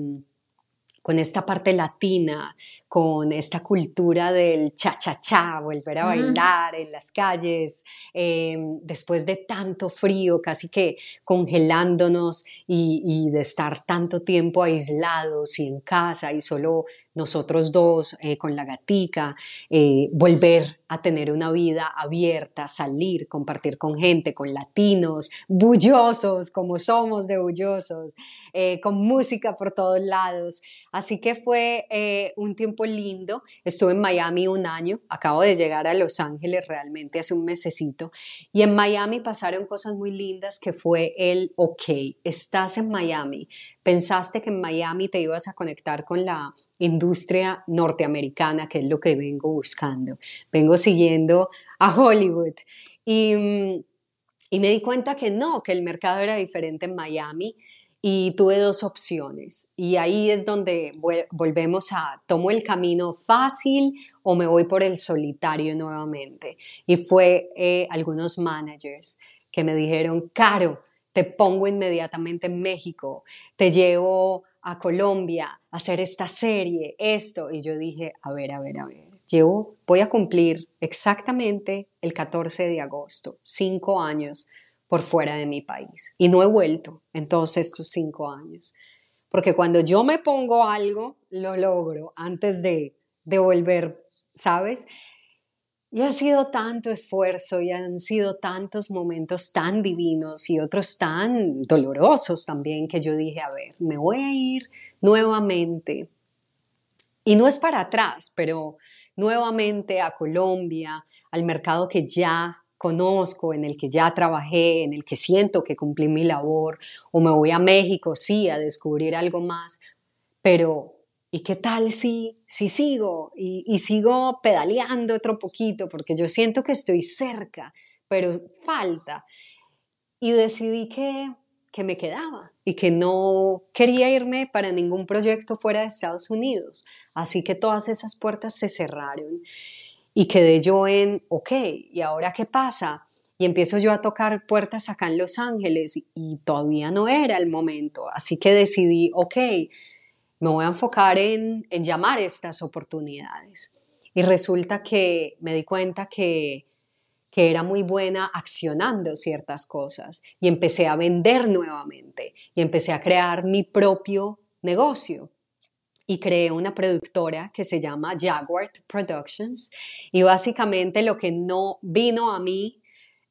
con esta parte latina, con esta cultura del cha-cha-cha, volver a bailar en las calles, después de tanto frío, casi que congelándonos y de estar tanto tiempo aislados y en casa y solo nosotros dos con la gatica, volver a tener una vida abierta, salir, compartir con gente, con latinos, bullosos como somos de bullosos, con música por todos lados. Así que fue un tiempo lindo. Estuve en Miami un año, acabo de llegar a Los Ángeles realmente hace un mesecito y en Miami pasaron cosas muy lindas que fue ok, estás en Miami, pensaste que en Miami te ibas a conectar con la industria norteamericana, que es lo que vengo buscando. Vengo siguiendo a Hollywood y me di cuenta que no, que el mercado era diferente en Miami y tuve 2 opciones y ahí es donde volvemos a tomo el camino fácil o me voy por el solitario nuevamente y fue algunos managers que me dijeron, Caro, te pongo inmediatamente en México, te llevo a Colombia a hacer esta serie, esto, y yo dije, a ver, voy a cumplir exactamente el 14 de agosto, 5 años por fuera de mi país. Y no he vuelto en todos estos 5 años. Porque cuando yo me pongo algo, lo logro antes de volver, ¿sabes? Y ha sido tanto esfuerzo y han sido tantos momentos tan divinos y otros tan dolorosos también que yo dije, a ver, me voy a ir nuevamente. Y no es para atrás, pero nuevamente a Colombia, al mercado que ya conozco, en el que ya trabajé, en el que siento que cumplí mi labor, o me voy a México, sí, a descubrir algo más, pero ¿y qué tal si sigo y sigo pedaleando otro poquito? Porque yo siento que estoy cerca, pero falta. Y decidí que me quedaba y que no quería irme para ningún proyecto fuera de Estados Unidos. Así que todas esas puertas se cerraron y quedé yo ok, ¿y ahora qué pasa? Y empiezo yo a tocar puertas acá en Los Ángeles y todavía no era el momento. Así que decidí, ok, me voy a enfocar en llamar estas oportunidades. Y resulta que me di cuenta que era muy buena accionando ciertas cosas y empecé a vender nuevamente y empecé a crear mi propio negocio. Y creé una productora que se llama Jaguar Productions y básicamente lo que no vino a mí,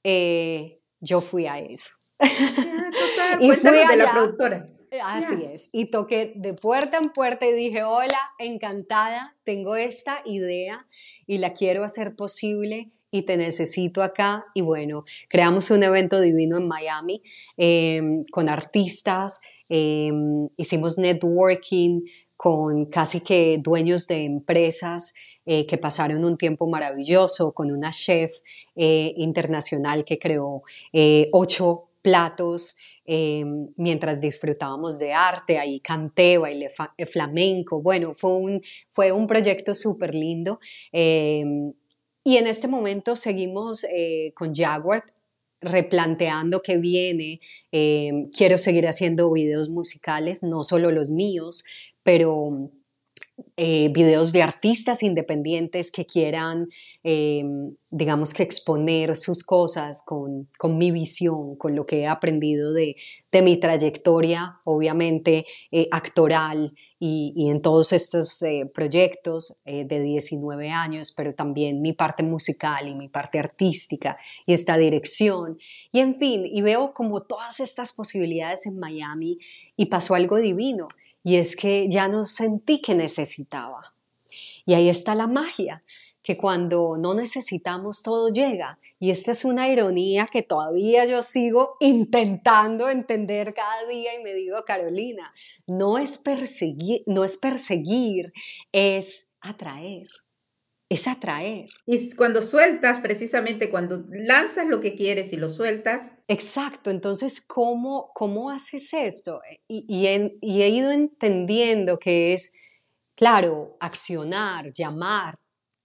yo fui a eso. Total, Y fui cuéntanos de la allá, productora. así es, y toqué de puerta en puerta y dije, hola, encantada, tengo esta idea y la quiero hacer posible y te necesito acá. Y bueno, creamos un evento divino en Miami con artistas, hicimos networking con casi que dueños de empresas que pasaron un tiempo maravilloso con una chef internacional que creó 8 platos mientras disfrutábamos de arte. Ahí canté, bailé flamenco. Bueno, fue un proyecto súper lindo. Y en este momento seguimos con Jaguar replanteando qué viene. Quiero seguir haciendo videos musicales, no solo los míos, pero videos de artistas independientes que quieran, digamos que exponer sus cosas con mi visión, con lo que he aprendido de mi trayectoria, obviamente actoral y en todos estos proyectos de 19 años, pero también mi parte musical y mi parte artística y esta dirección. Y en fin, y veo como todas estas posibilidades en Miami y pasó algo divino. Y es que ya no sentí que necesitaba. Y ahí está la magia, que cuando no necesitamos todo llega. Y esta es una ironía que todavía yo sigo intentando entender cada día y me digo, Carolina, no es perseguir, es atraer. Es atraer. Y cuando sueltas, precisamente cuando lanzas lo que quieres y lo sueltas. Exacto, entonces, ¿cómo haces esto? Y he ido entendiendo que es, claro, accionar, llamar,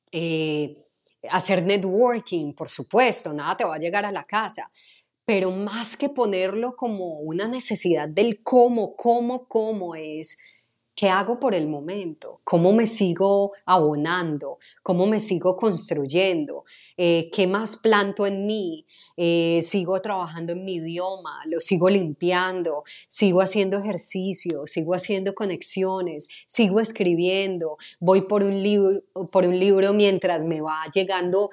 hacer networking, por supuesto, nada te va a llegar a la casa, pero más que ponerlo como una necesidad del cómo es, ¿qué hago por el momento? ¿Cómo me sigo abonando? ¿Cómo me sigo construyendo? ¿Qué más planto en mí? Sigo trabajando en mi idioma, lo sigo limpiando, sigo haciendo ejercicio, sigo haciendo conexiones, sigo escribiendo, voy por un libro mientras me va llegando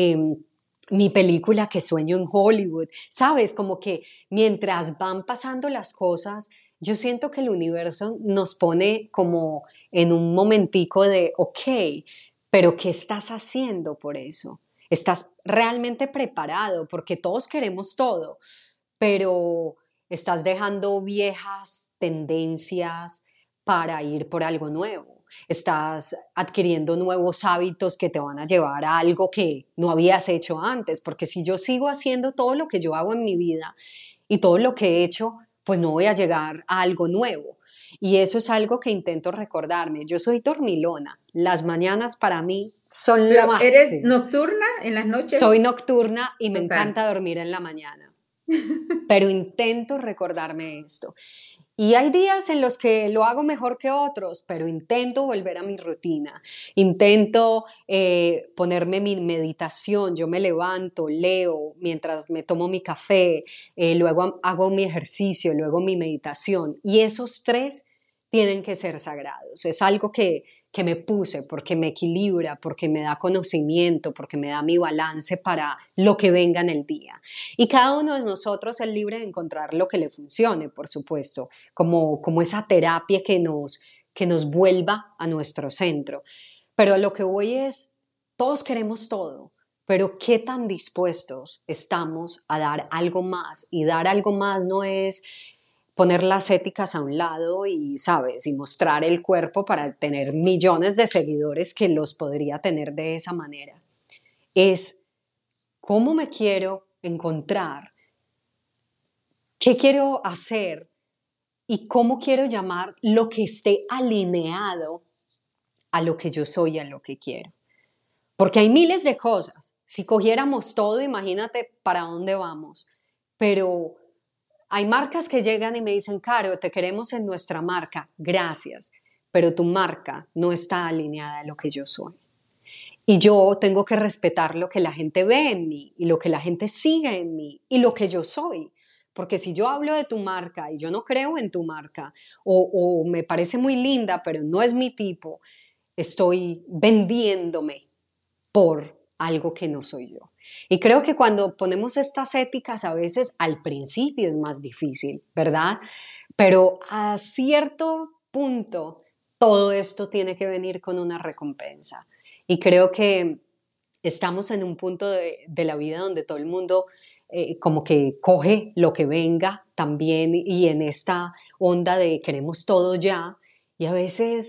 mi película que sueño en Hollywood. ¿Sabes? Como que mientras van pasando las cosas, yo siento que el universo nos pone como en un momentico de, ok, pero ¿qué estás haciendo por eso? ¿Estás realmente preparado? Porque todos queremos todo, pero estás dejando viejas tendencias para ir por algo nuevo. Estás adquiriendo nuevos hábitos que te van a llevar a algo que no habías hecho antes, porque si yo sigo haciendo todo lo que yo hago en mi vida y todo lo que he hecho, pues no voy a llegar a algo nuevo. Y eso es algo que intento recordarme. Yo soy dormilona. Las mañanas para mí son lo Pero ¿eres máximo. nocturna en las Soy noches? nocturna y me Total. encanta dormir en la mañana, pero intento recordarme esto. Y hay días en los que lo hago mejor que otros, pero intento volver a mi rutina. Intento ponerme mi meditación. Yo me levanto, leo mientras me tomo mi café, luego hago mi ejercicio, luego mi meditación. Y esos tres tienen que ser sagrados. Es algo que me puse porque me equilibra, porque me da conocimiento, porque me da mi balance para lo que venga en el día. Y cada uno de nosotros es libre de encontrar lo que le funcione, por supuesto, como esa terapia que nos vuelva a nuestro centro. Pero a lo que voy es, todos queremos todo, pero ¿qué tan dispuestos estamos a dar algo más? Y dar algo más no es poner las éticas a un lado y, ¿sabes? Y mostrar el cuerpo para tener millones de seguidores que los podría tener de esa manera. Es cómo me quiero encontrar, qué quiero hacer y cómo quiero llamar lo que esté alineado a lo que yo soy y a lo que quiero. Porque hay miles de cosas. Si cogiéramos todo, imagínate para dónde vamos. Pero hay marcas que llegan y me dicen, Caro, te queremos en nuestra marca, gracias, pero tu marca no está alineada a lo que yo soy. Y yo tengo que respetar lo que la gente ve en mí y lo que la gente sigue en mí y lo que yo soy. Porque si yo hablo de tu marca y yo no creo en tu marca o me parece muy linda, pero no es mi tipo, estoy vendiéndome por algo que no soy yo. Y creo que cuando ponemos estas éticas a veces al principio es más difícil, ¿verdad? Pero a cierto punto todo esto tiene que venir con una recompensa. Y creo que estamos en un punto de la vida donde todo el mundo como que coge lo que venga también y en esta onda de queremos todo ya y a veces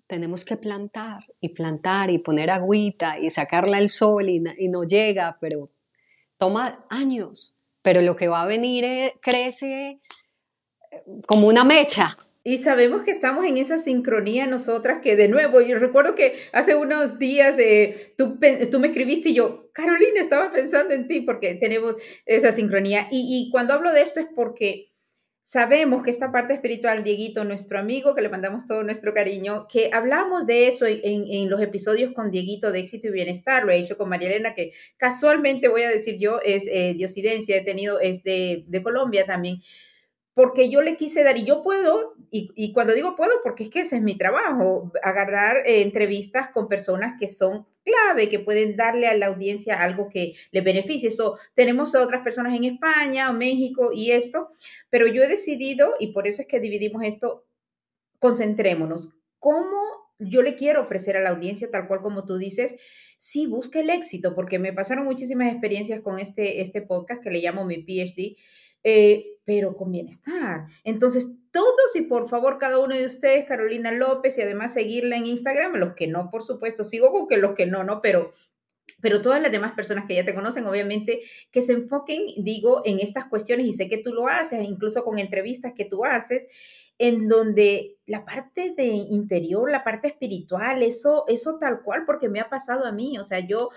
tenemos que plantar y poner agüita y sacarla al sol y no llega, pero toma años. Pero lo que va a venir crece como una mecha. Y sabemos que estamos en esa sincronía nosotras, que de nuevo, yo recuerdo que hace unos días tú me escribiste y yo, Carolina, estaba pensando en ti porque tenemos esa sincronía. Y cuando hablo de esto es porque sabemos que esta parte espiritual, Dieguito, nuestro amigo, que le mandamos todo nuestro cariño, que hablamos de eso en los episodios con Dieguito de Éxito y Bienestar, lo he hecho con María Elena, que casualmente voy a decir yo, es diosidencia, es de Colombia también, porque yo le quise dar, y yo puedo, y cuando digo puedo, porque es que ese es mi trabajo, agarrar entrevistas con personas que son clave, que pueden darle a la audiencia algo que le beneficie. So, tenemos a otras personas en España, México y esto, pero yo he decidido, y por eso es que dividimos esto, concentrémonos. ¿Cómo yo le quiero ofrecer a la audiencia, tal cual como tú dices? Sí, busca el éxito, porque me pasaron muchísimas experiencias con este podcast que le llamo mi PhD, pero con bienestar. Entonces, todos y por favor, cada uno de ustedes, Carolina López, y además seguirla en Instagram, los que no, por supuesto, sigo con que los que no, ¿no? Pero todas las demás personas que ya te conocen, obviamente, que se enfoquen, digo, en estas cuestiones, y sé que tú lo haces, incluso con entrevistas que tú haces, en donde la parte de interior, la parte espiritual, eso tal cual, porque me ha pasado a mí, o sea, yo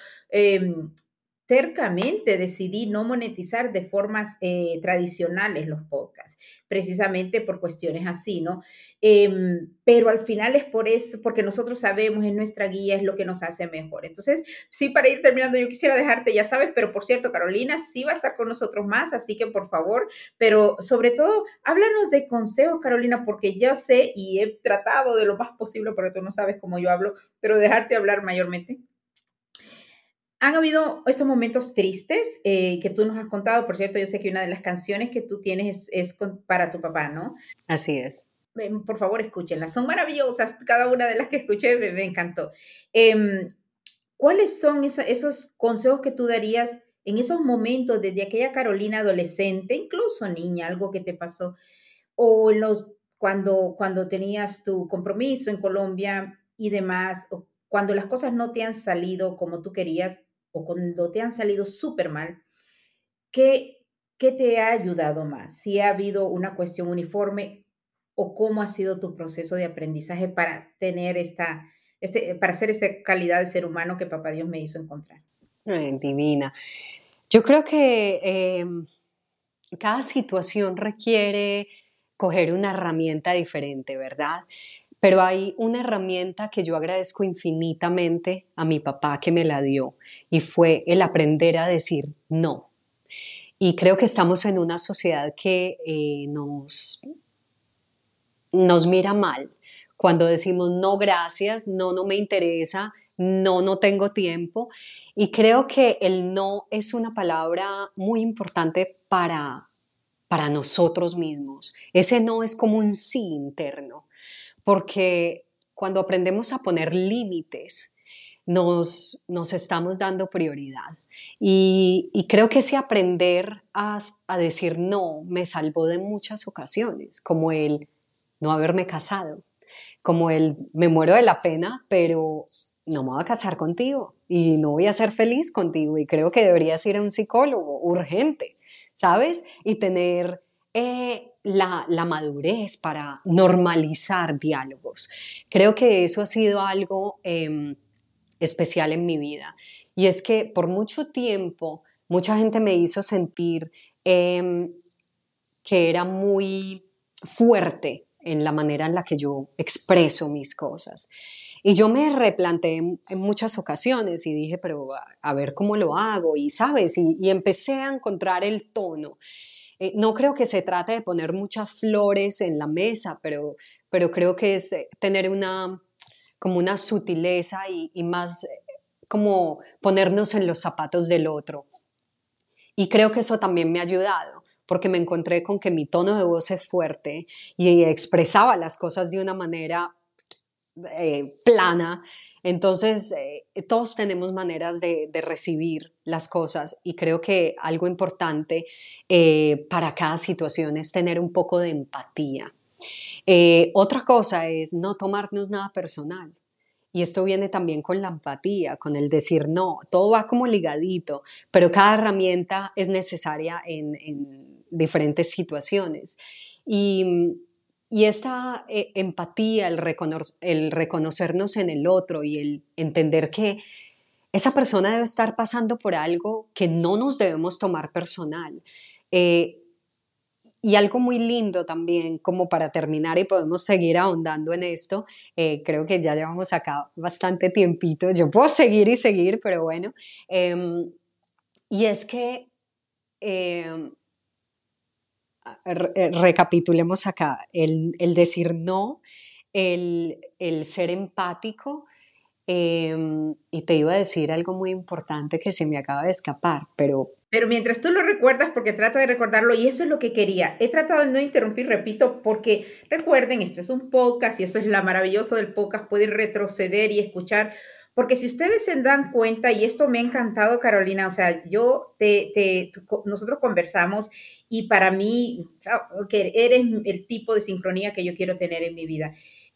tercamente decidí no monetizar de formas tradicionales los podcasts, precisamente por cuestiones así, ¿no? Pero al final es por eso, porque nosotros sabemos, en nuestra guía es lo que nos hace mejor. Entonces, sí, para ir terminando, yo quisiera dejarte, ya sabes, pero por cierto, Carolina sí va a estar con nosotros más, así que por favor, pero sobre todo, háblanos de consejos, Carolina, porque yo sé y he tratado de lo más posible, porque tú no sabes cómo yo hablo, pero dejarte hablar mayormente. Han habido estos momentos tristes que tú nos has contado. Por cierto, yo sé que una de las canciones que tú tienes para tu papá, ¿no? Así es. Por favor, escúchenlas. Son maravillosas. Cada una de las que escuché me encantó. Eh, ¿Cuáles son esos consejos que tú darías en esos momentos desde aquella Carolina adolescente, incluso niña, algo que te pasó, o cuando tenías tu compromiso en Colombia y demás, o cuando las cosas no te han salido como tú querías o cuando te han salido súper mal? ¿Qué te ha ayudado más? ¿Si ha habido una cuestión uniforme o cómo ha sido tu proceso de aprendizaje para tener para ser esta calidad de ser humano que Papá Dios me hizo encontrar? Ay, divina. Yo creo que cada situación requiere coger una herramienta diferente, ¿verdad? Pero hay una herramienta que yo agradezco infinitamente a mi papá que me la dio y fue el aprender a decir no. Y creo que estamos en una sociedad que nos mira mal cuando decimos no gracias, no, no me interesa, no, no tengo tiempo. Y creo que el no es una palabra muy importante para nosotros mismos. Ese no es como un sí interno, porque cuando aprendemos a poner límites, nos estamos dando prioridad. Y creo que ese aprender a decir no me salvó de muchas ocasiones, como el no haberme casado, como el me muero de la pena, pero no me voy a casar contigo y no voy a ser feliz contigo y creo que deberías ir a un psicólogo urgente, ¿sabes? Y tener la madurez para normalizar diálogos. Creo que eso ha sido algo especial en mi vida. Y es que por mucho tiempo mucha gente me hizo sentir que era muy fuerte en la manera en la que yo expreso mis cosas. Y yo me replanteé en muchas ocasiones y dije, pero a ver cómo lo hago, y sabes, y empecé a encontrar el tono. No creo que se trate de poner muchas flores en la mesa, pero creo que es tener como una sutileza y más como ponernos en los zapatos del otro. Y creo que eso también me ha ayudado, porque me encontré con que mi tono de voz es fuerte y expresaba las cosas de una manera plana. Entonces, todos tenemos maneras de recibir las cosas y creo que algo importante para cada situación es tener un poco de empatía. Otra cosa es no tomarnos nada personal. Y esto viene también con la empatía, con el decir no, todo va como ligadito, pero cada herramienta es necesaria en diferentes situaciones. Y, y esta empatía, el reconocernos en el otro y el entender que esa persona debe estar pasando por algo que no nos debemos tomar personal. Eh, y algo muy lindo también, como para terminar y podemos seguir ahondando en esto, creo que ya llevamos acá bastante tiempito, yo puedo seguir y seguir, pero bueno, y es que, eh, recapitulemos acá, el decir no, el ser empático, y te iba a decir algo muy importante que se me acaba de escapar, pero... Pero mientras tú lo recuerdas, porque trata de recordarlo, y eso es lo que quería. He tratado de no interrumpir, repito, porque recuerden, esto es un podcast y eso es lo maravilloso del podcast, pueden retroceder y escuchar, porque si ustedes se dan cuenta, y esto me ha encantado, Carolina, o sea, nosotros conversamos y para mí, que eres el tipo de sincronía que yo quiero tener en mi vida.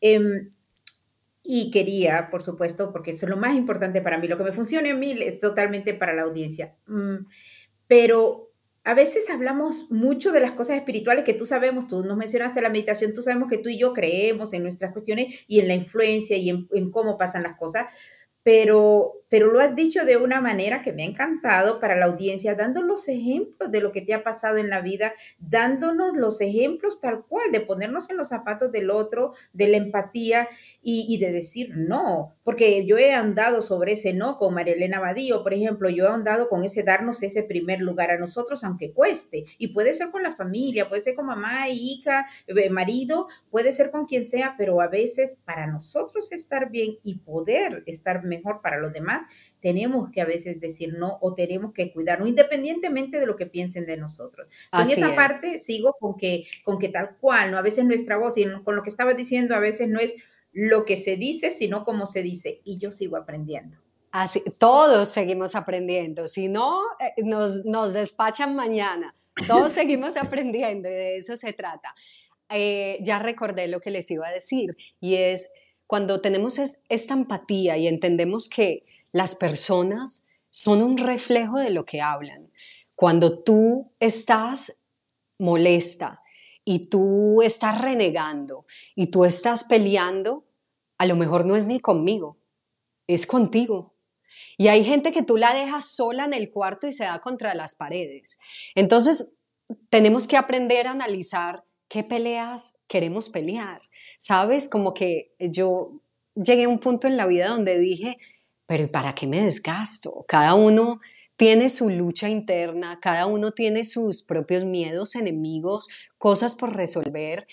Y quería, por supuesto, porque eso es lo más importante para mí, lo que me funcione a mí es totalmente para la audiencia. Pero a veces hablamos mucho de las cosas espirituales que tú sabemos, tú nos mencionaste la meditación, tú sabemos que tú y yo creemos en nuestras cuestiones y en la influencia y en cómo pasan las cosas, pero lo has dicho de una manera que me ha encantado para la audiencia, dando los ejemplos de lo que te ha pasado en la vida, dándonos los ejemplos tal cual, de ponernos en los zapatos del otro, de la empatía y de decir no, porque yo he andado sobre ese no con María Elena Badillo, por ejemplo, yo he andado con ese darnos ese primer lugar a nosotros, aunque cueste, y puede ser con la familia, puede ser con mamá, hija, marido, puede ser con quien sea, pero a veces para nosotros estar bien y poder estar mejor para los demás, tenemos que a veces decir no o tenemos que cuidarnos, independientemente de lo que piensen de nosotros. So, en Así esa es. parte sigo con que tal cual, ¿no? A veces nuestra voz, y con lo que estabas diciendo, a veces no es lo que se dice, sino cómo se dice. Y yo sigo aprendiendo. Así, todos seguimos aprendiendo, si no, nos despachan mañana. Todos seguimos aprendiendo y de eso se trata. Ya recordé lo que les iba a decir y es cuando tenemos esta empatía y entendemos que las personas son un reflejo de lo que hablan. Cuando tú estás molesta y tú estás renegando y tú estás peleando, a lo mejor no es ni conmigo, es contigo. Y hay gente que tú la dejas sola en el cuarto y se da contra las paredes. Entonces, tenemos que aprender a analizar qué peleas queremos pelear. ¿Sabes? Como que yo llegué a un punto en la vida donde dije, pero ¿para qué me desgasto? Cada uno tiene su lucha interna, cada uno tiene sus propios miedos, enemigos, cosas por resolver.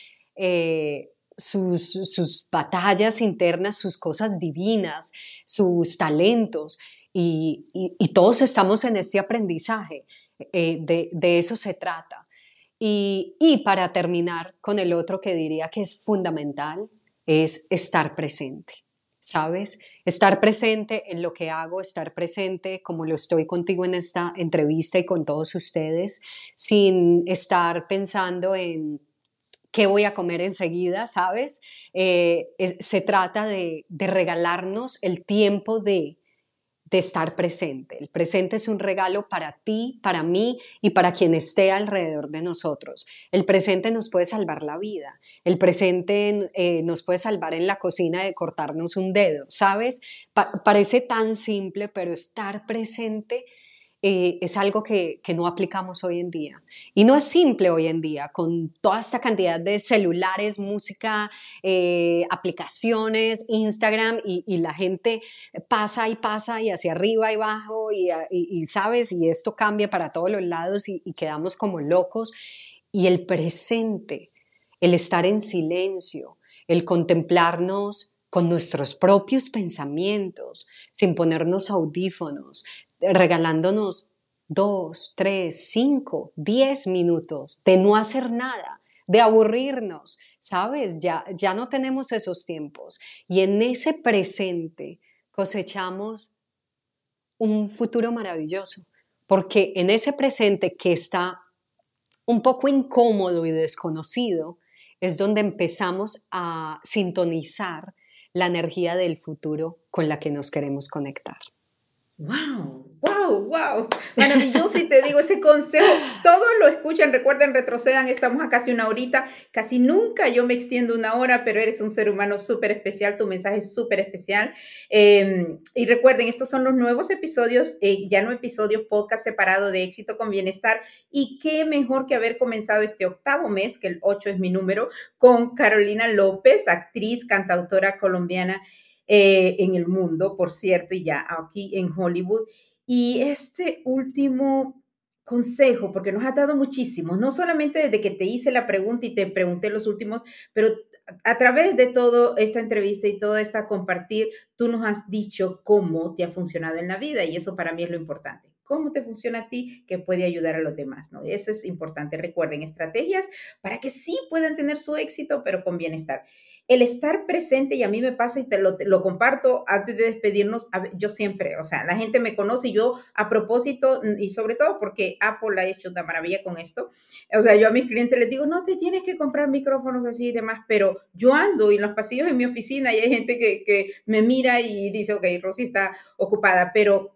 Sus batallas internas, sus cosas divinas, sus talentos, y todos estamos en este aprendizaje, de eso se trata. Y para terminar con el otro que diría que es fundamental, es estar presente, ¿sabes? Estar presente en lo que hago, estar presente como lo estoy contigo en esta entrevista y con todos ustedes, sin estar pensando en qué voy a comer enseguida, ¿sabes? Se trata de regalarnos el tiempo de estar presente. El presente es un regalo para ti, para mí y para quien esté alrededor de nosotros. El presente nos puede salvar la vida. El presente nos puede salvar en la cocina de cortarnos un dedo, ¿sabes? Parece tan simple, pero estar presente es algo que no aplicamos hoy en día. Y no es simple hoy en día, con toda esta cantidad de celulares, música, aplicaciones, Instagram, y la gente pasa y hacia arriba y abajo, y sabes, y esto cambia para todos los lados y quedamos como locos. Y el presente, el estar en silencio, el contemplarnos con nuestros propios pensamientos, sin ponernos audífonos, regalándonos 2, 3, 5, 10 minutos de no hacer nada, de aburrirnos, ¿sabes? Ya no tenemos esos tiempos. Y en ese presente cosechamos un futuro maravilloso, porque en ese presente que está un poco incómodo y desconocido, es donde empezamos a sintonizar la energía del futuro con la que nos queremos conectar. Wow, wow, wow. Maravilloso. Y te digo, ese consejo, todos lo escuchan, recuerden, retrocedan, estamos a casi una horita, casi nunca yo me extiendo una hora, pero eres un ser humano súper especial, tu mensaje es súper especial. Y recuerden, estos son los nuevos episodios, ya no episodios, podcast separado de Éxito con Bienestar. Y qué mejor que haber comenzado este octavo mes, que el 8 es mi número, con Carolina López, actriz, cantautora colombiana, en el mundo, por cierto, y ya aquí en Hollywood. Y este último consejo, porque nos ha dado muchísimos, no solamente desde que te hice la pregunta y te pregunté los últimos, pero a través de toda esta entrevista y toda esta compartir, tú nos has dicho cómo te ha funcionado en la vida y eso para mí es lo importante. ¿Cómo te funciona a ti que puede ayudar a los demás? ¿No? Eso es importante. Recuerden, estrategias para que sí puedan tener su éxito, pero con bienestar. El estar presente, y a mí me pasa y te lo comparto antes de despedirnos, yo siempre, o sea, la gente me conoce y yo a propósito, y sobre todo porque Apple ha hecho una maravilla con esto, o sea, yo a mis clientes les digo, no te tienes que comprar micrófonos así y demás, pero yo ando en los pasillos en mi oficina y hay gente que me mira y dice, ok, Rosy está ocupada, pero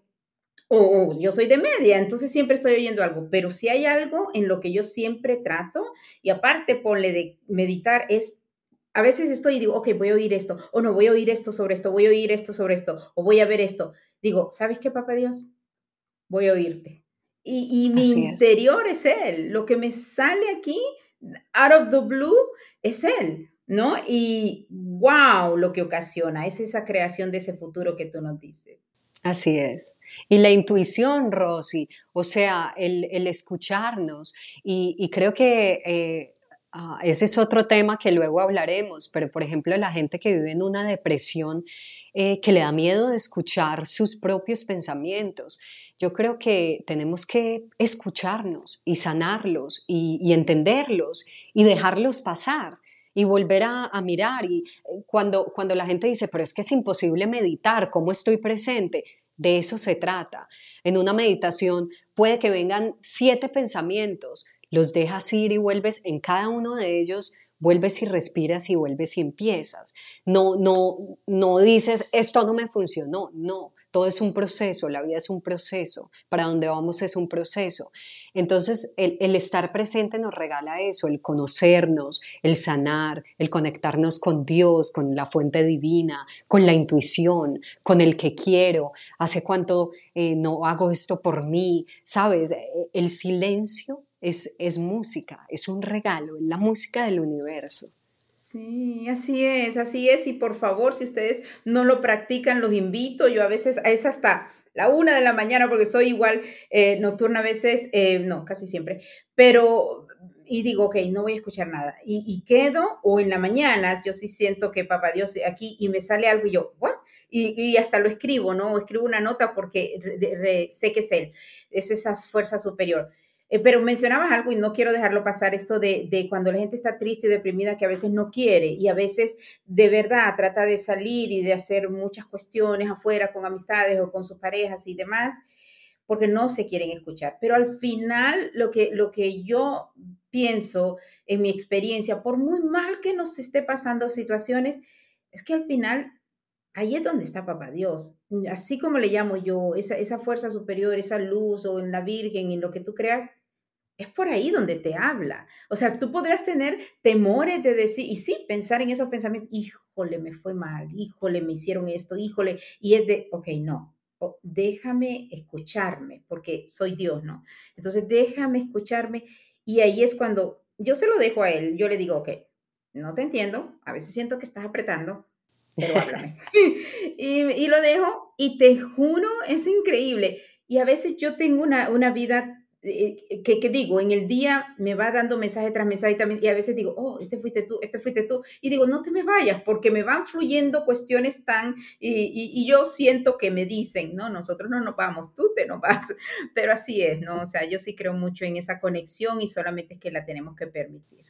o yo soy de media, entonces siempre estoy oyendo algo, pero si hay algo en lo que yo siempre trato, y aparte ponle de meditar, es a veces estoy y digo, ok, voy a oír esto, o no, voy a oír esto sobre esto, voy a oír esto sobre esto, o voy a ver esto. Digo, ¿sabes qué, papá Dios? Voy a oírte. Y mi Así es. interior es Él. Lo que me sale aquí, out of the blue, es Él, ¿no? Y wow, lo que ocasiona es esa creación de ese futuro que tú nos dices. Así es. Y la intuición, Rosy, o sea, el escucharnos. Y creo que ese es otro tema que luego hablaremos, pero por ejemplo, la gente que vive en una depresión, que le da miedo de escuchar sus propios pensamientos. Yo creo que tenemos que escucharnos y sanarlos y entenderlos y dejarlos pasar y volver a mirar. Y cuando la gente dice, pero es que es imposible meditar, ¿cómo estoy presente? De eso se trata. En una meditación puede que vengan 7 pensamientos, los dejas ir y vuelves en cada uno de ellos, vuelves y respiras y vuelves y empiezas. No dices, esto no me funcionó, no. Todo es un proceso, la vida es un proceso, para donde vamos es un proceso. Entonces, el estar presente nos regala eso, el conocernos, el sanar, el conectarnos con Dios, con la fuente divina, con la intuición, con el que quiero, hace cuánto no hago esto por mí, ¿sabes? El silencio es música, es un regalo, es la música del universo. Sí, así es. Y por favor, si ustedes no lo practican, los invito. Yo a veces, es hasta la 1 de la mañana, porque soy igual nocturna a veces, no, casi siempre, pero, y digo, ok, no voy a escuchar nada. Y quedo, o en la mañana, yo sí siento que papá Dios aquí, y me sale algo y yo, ¿what? Y hasta lo escribo, ¿no? O escribo una nota porque sé que es él, es esa fuerza superior. Pero mencionabas algo y no quiero dejarlo pasar, esto de cuando la gente está triste y deprimida, que a veces no quiere y a veces de verdad trata de salir y de hacer muchas cuestiones afuera con amistades o con sus parejas y demás, porque no se quieren escuchar. Pero al final lo que yo pienso en mi experiencia, por muy mal que nos esté pasando situaciones, es que al final ahí es donde está papá Dios. Así como le llamo yo, esa fuerza superior, esa luz o en la Virgen, en lo que tú creas, es por ahí donde te habla. O sea, tú podrás tener temores de decir, y sí, pensar en esos pensamientos, híjole, me fue mal, híjole, me hicieron esto, híjole, y es de, ok, no, déjame escucharme, porque soy Dios, ¿no? Entonces, déjame escucharme, y ahí es cuando yo se lo dejo a él, yo le digo, ok, no te entiendo, a veces siento que estás apretando, pero háblame. Y lo dejo, y te juro, es increíble. Y a veces yo tengo una vida que digo, en el día me va dando mensaje tras mensaje también, y a veces digo, oh, este fuiste tú, y digo, no te me vayas, porque me van fluyendo cuestiones y yo siento que me dicen, no, nosotros no nos vamos, tú te nos vas, pero así es, ¿no? O sea, yo sí creo mucho en esa conexión y solamente es que la tenemos que permitir.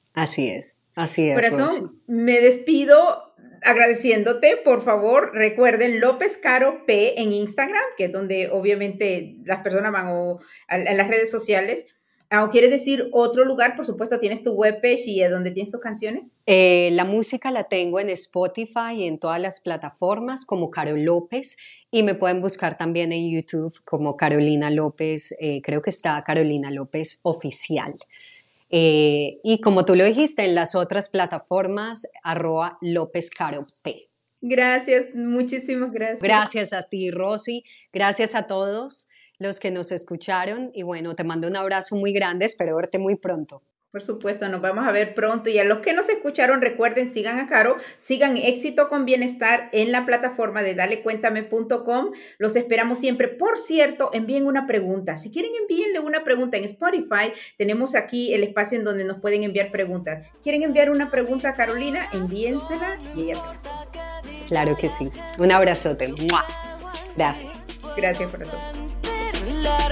Así es, Rosy. Corazón, me despido agradeciéndote. Por favor, recuerden López Caro P en Instagram, que es donde obviamente las personas van a las redes sociales. ¿O quieres decir otro lugar? Por supuesto, tienes tu webpage y donde tienes tus canciones. La música la tengo en Spotify y en todas las plataformas como Caro López, y me pueden buscar también en YouTube como Carolina López, creo que está Carolina López Oficial. Y como tú lo dijiste, en las otras plataformas, @LópezCaroP. Gracias, muchísimas gracias. Gracias a ti, Rosy. Gracias a todos los que nos escucharon. Y bueno, te mando un abrazo muy grande. Espero verte muy pronto. Por supuesto, nos vamos a ver pronto. Y a los que nos escucharon, recuerden, sigan a Caro, sigan Éxito con Bienestar en la plataforma de dalecuéntame.com. Los esperamos siempre. Por cierto, envíen una pregunta. Si quieren, envíenle una pregunta en Spotify. Tenemos aquí el espacio en donde nos pueden enviar preguntas. ¿Quieren enviar una pregunta a Carolina? Envíensela y ella se las responde. Claro que sí. Un abrazote. ¡Mua! Gracias. Gracias, corazón.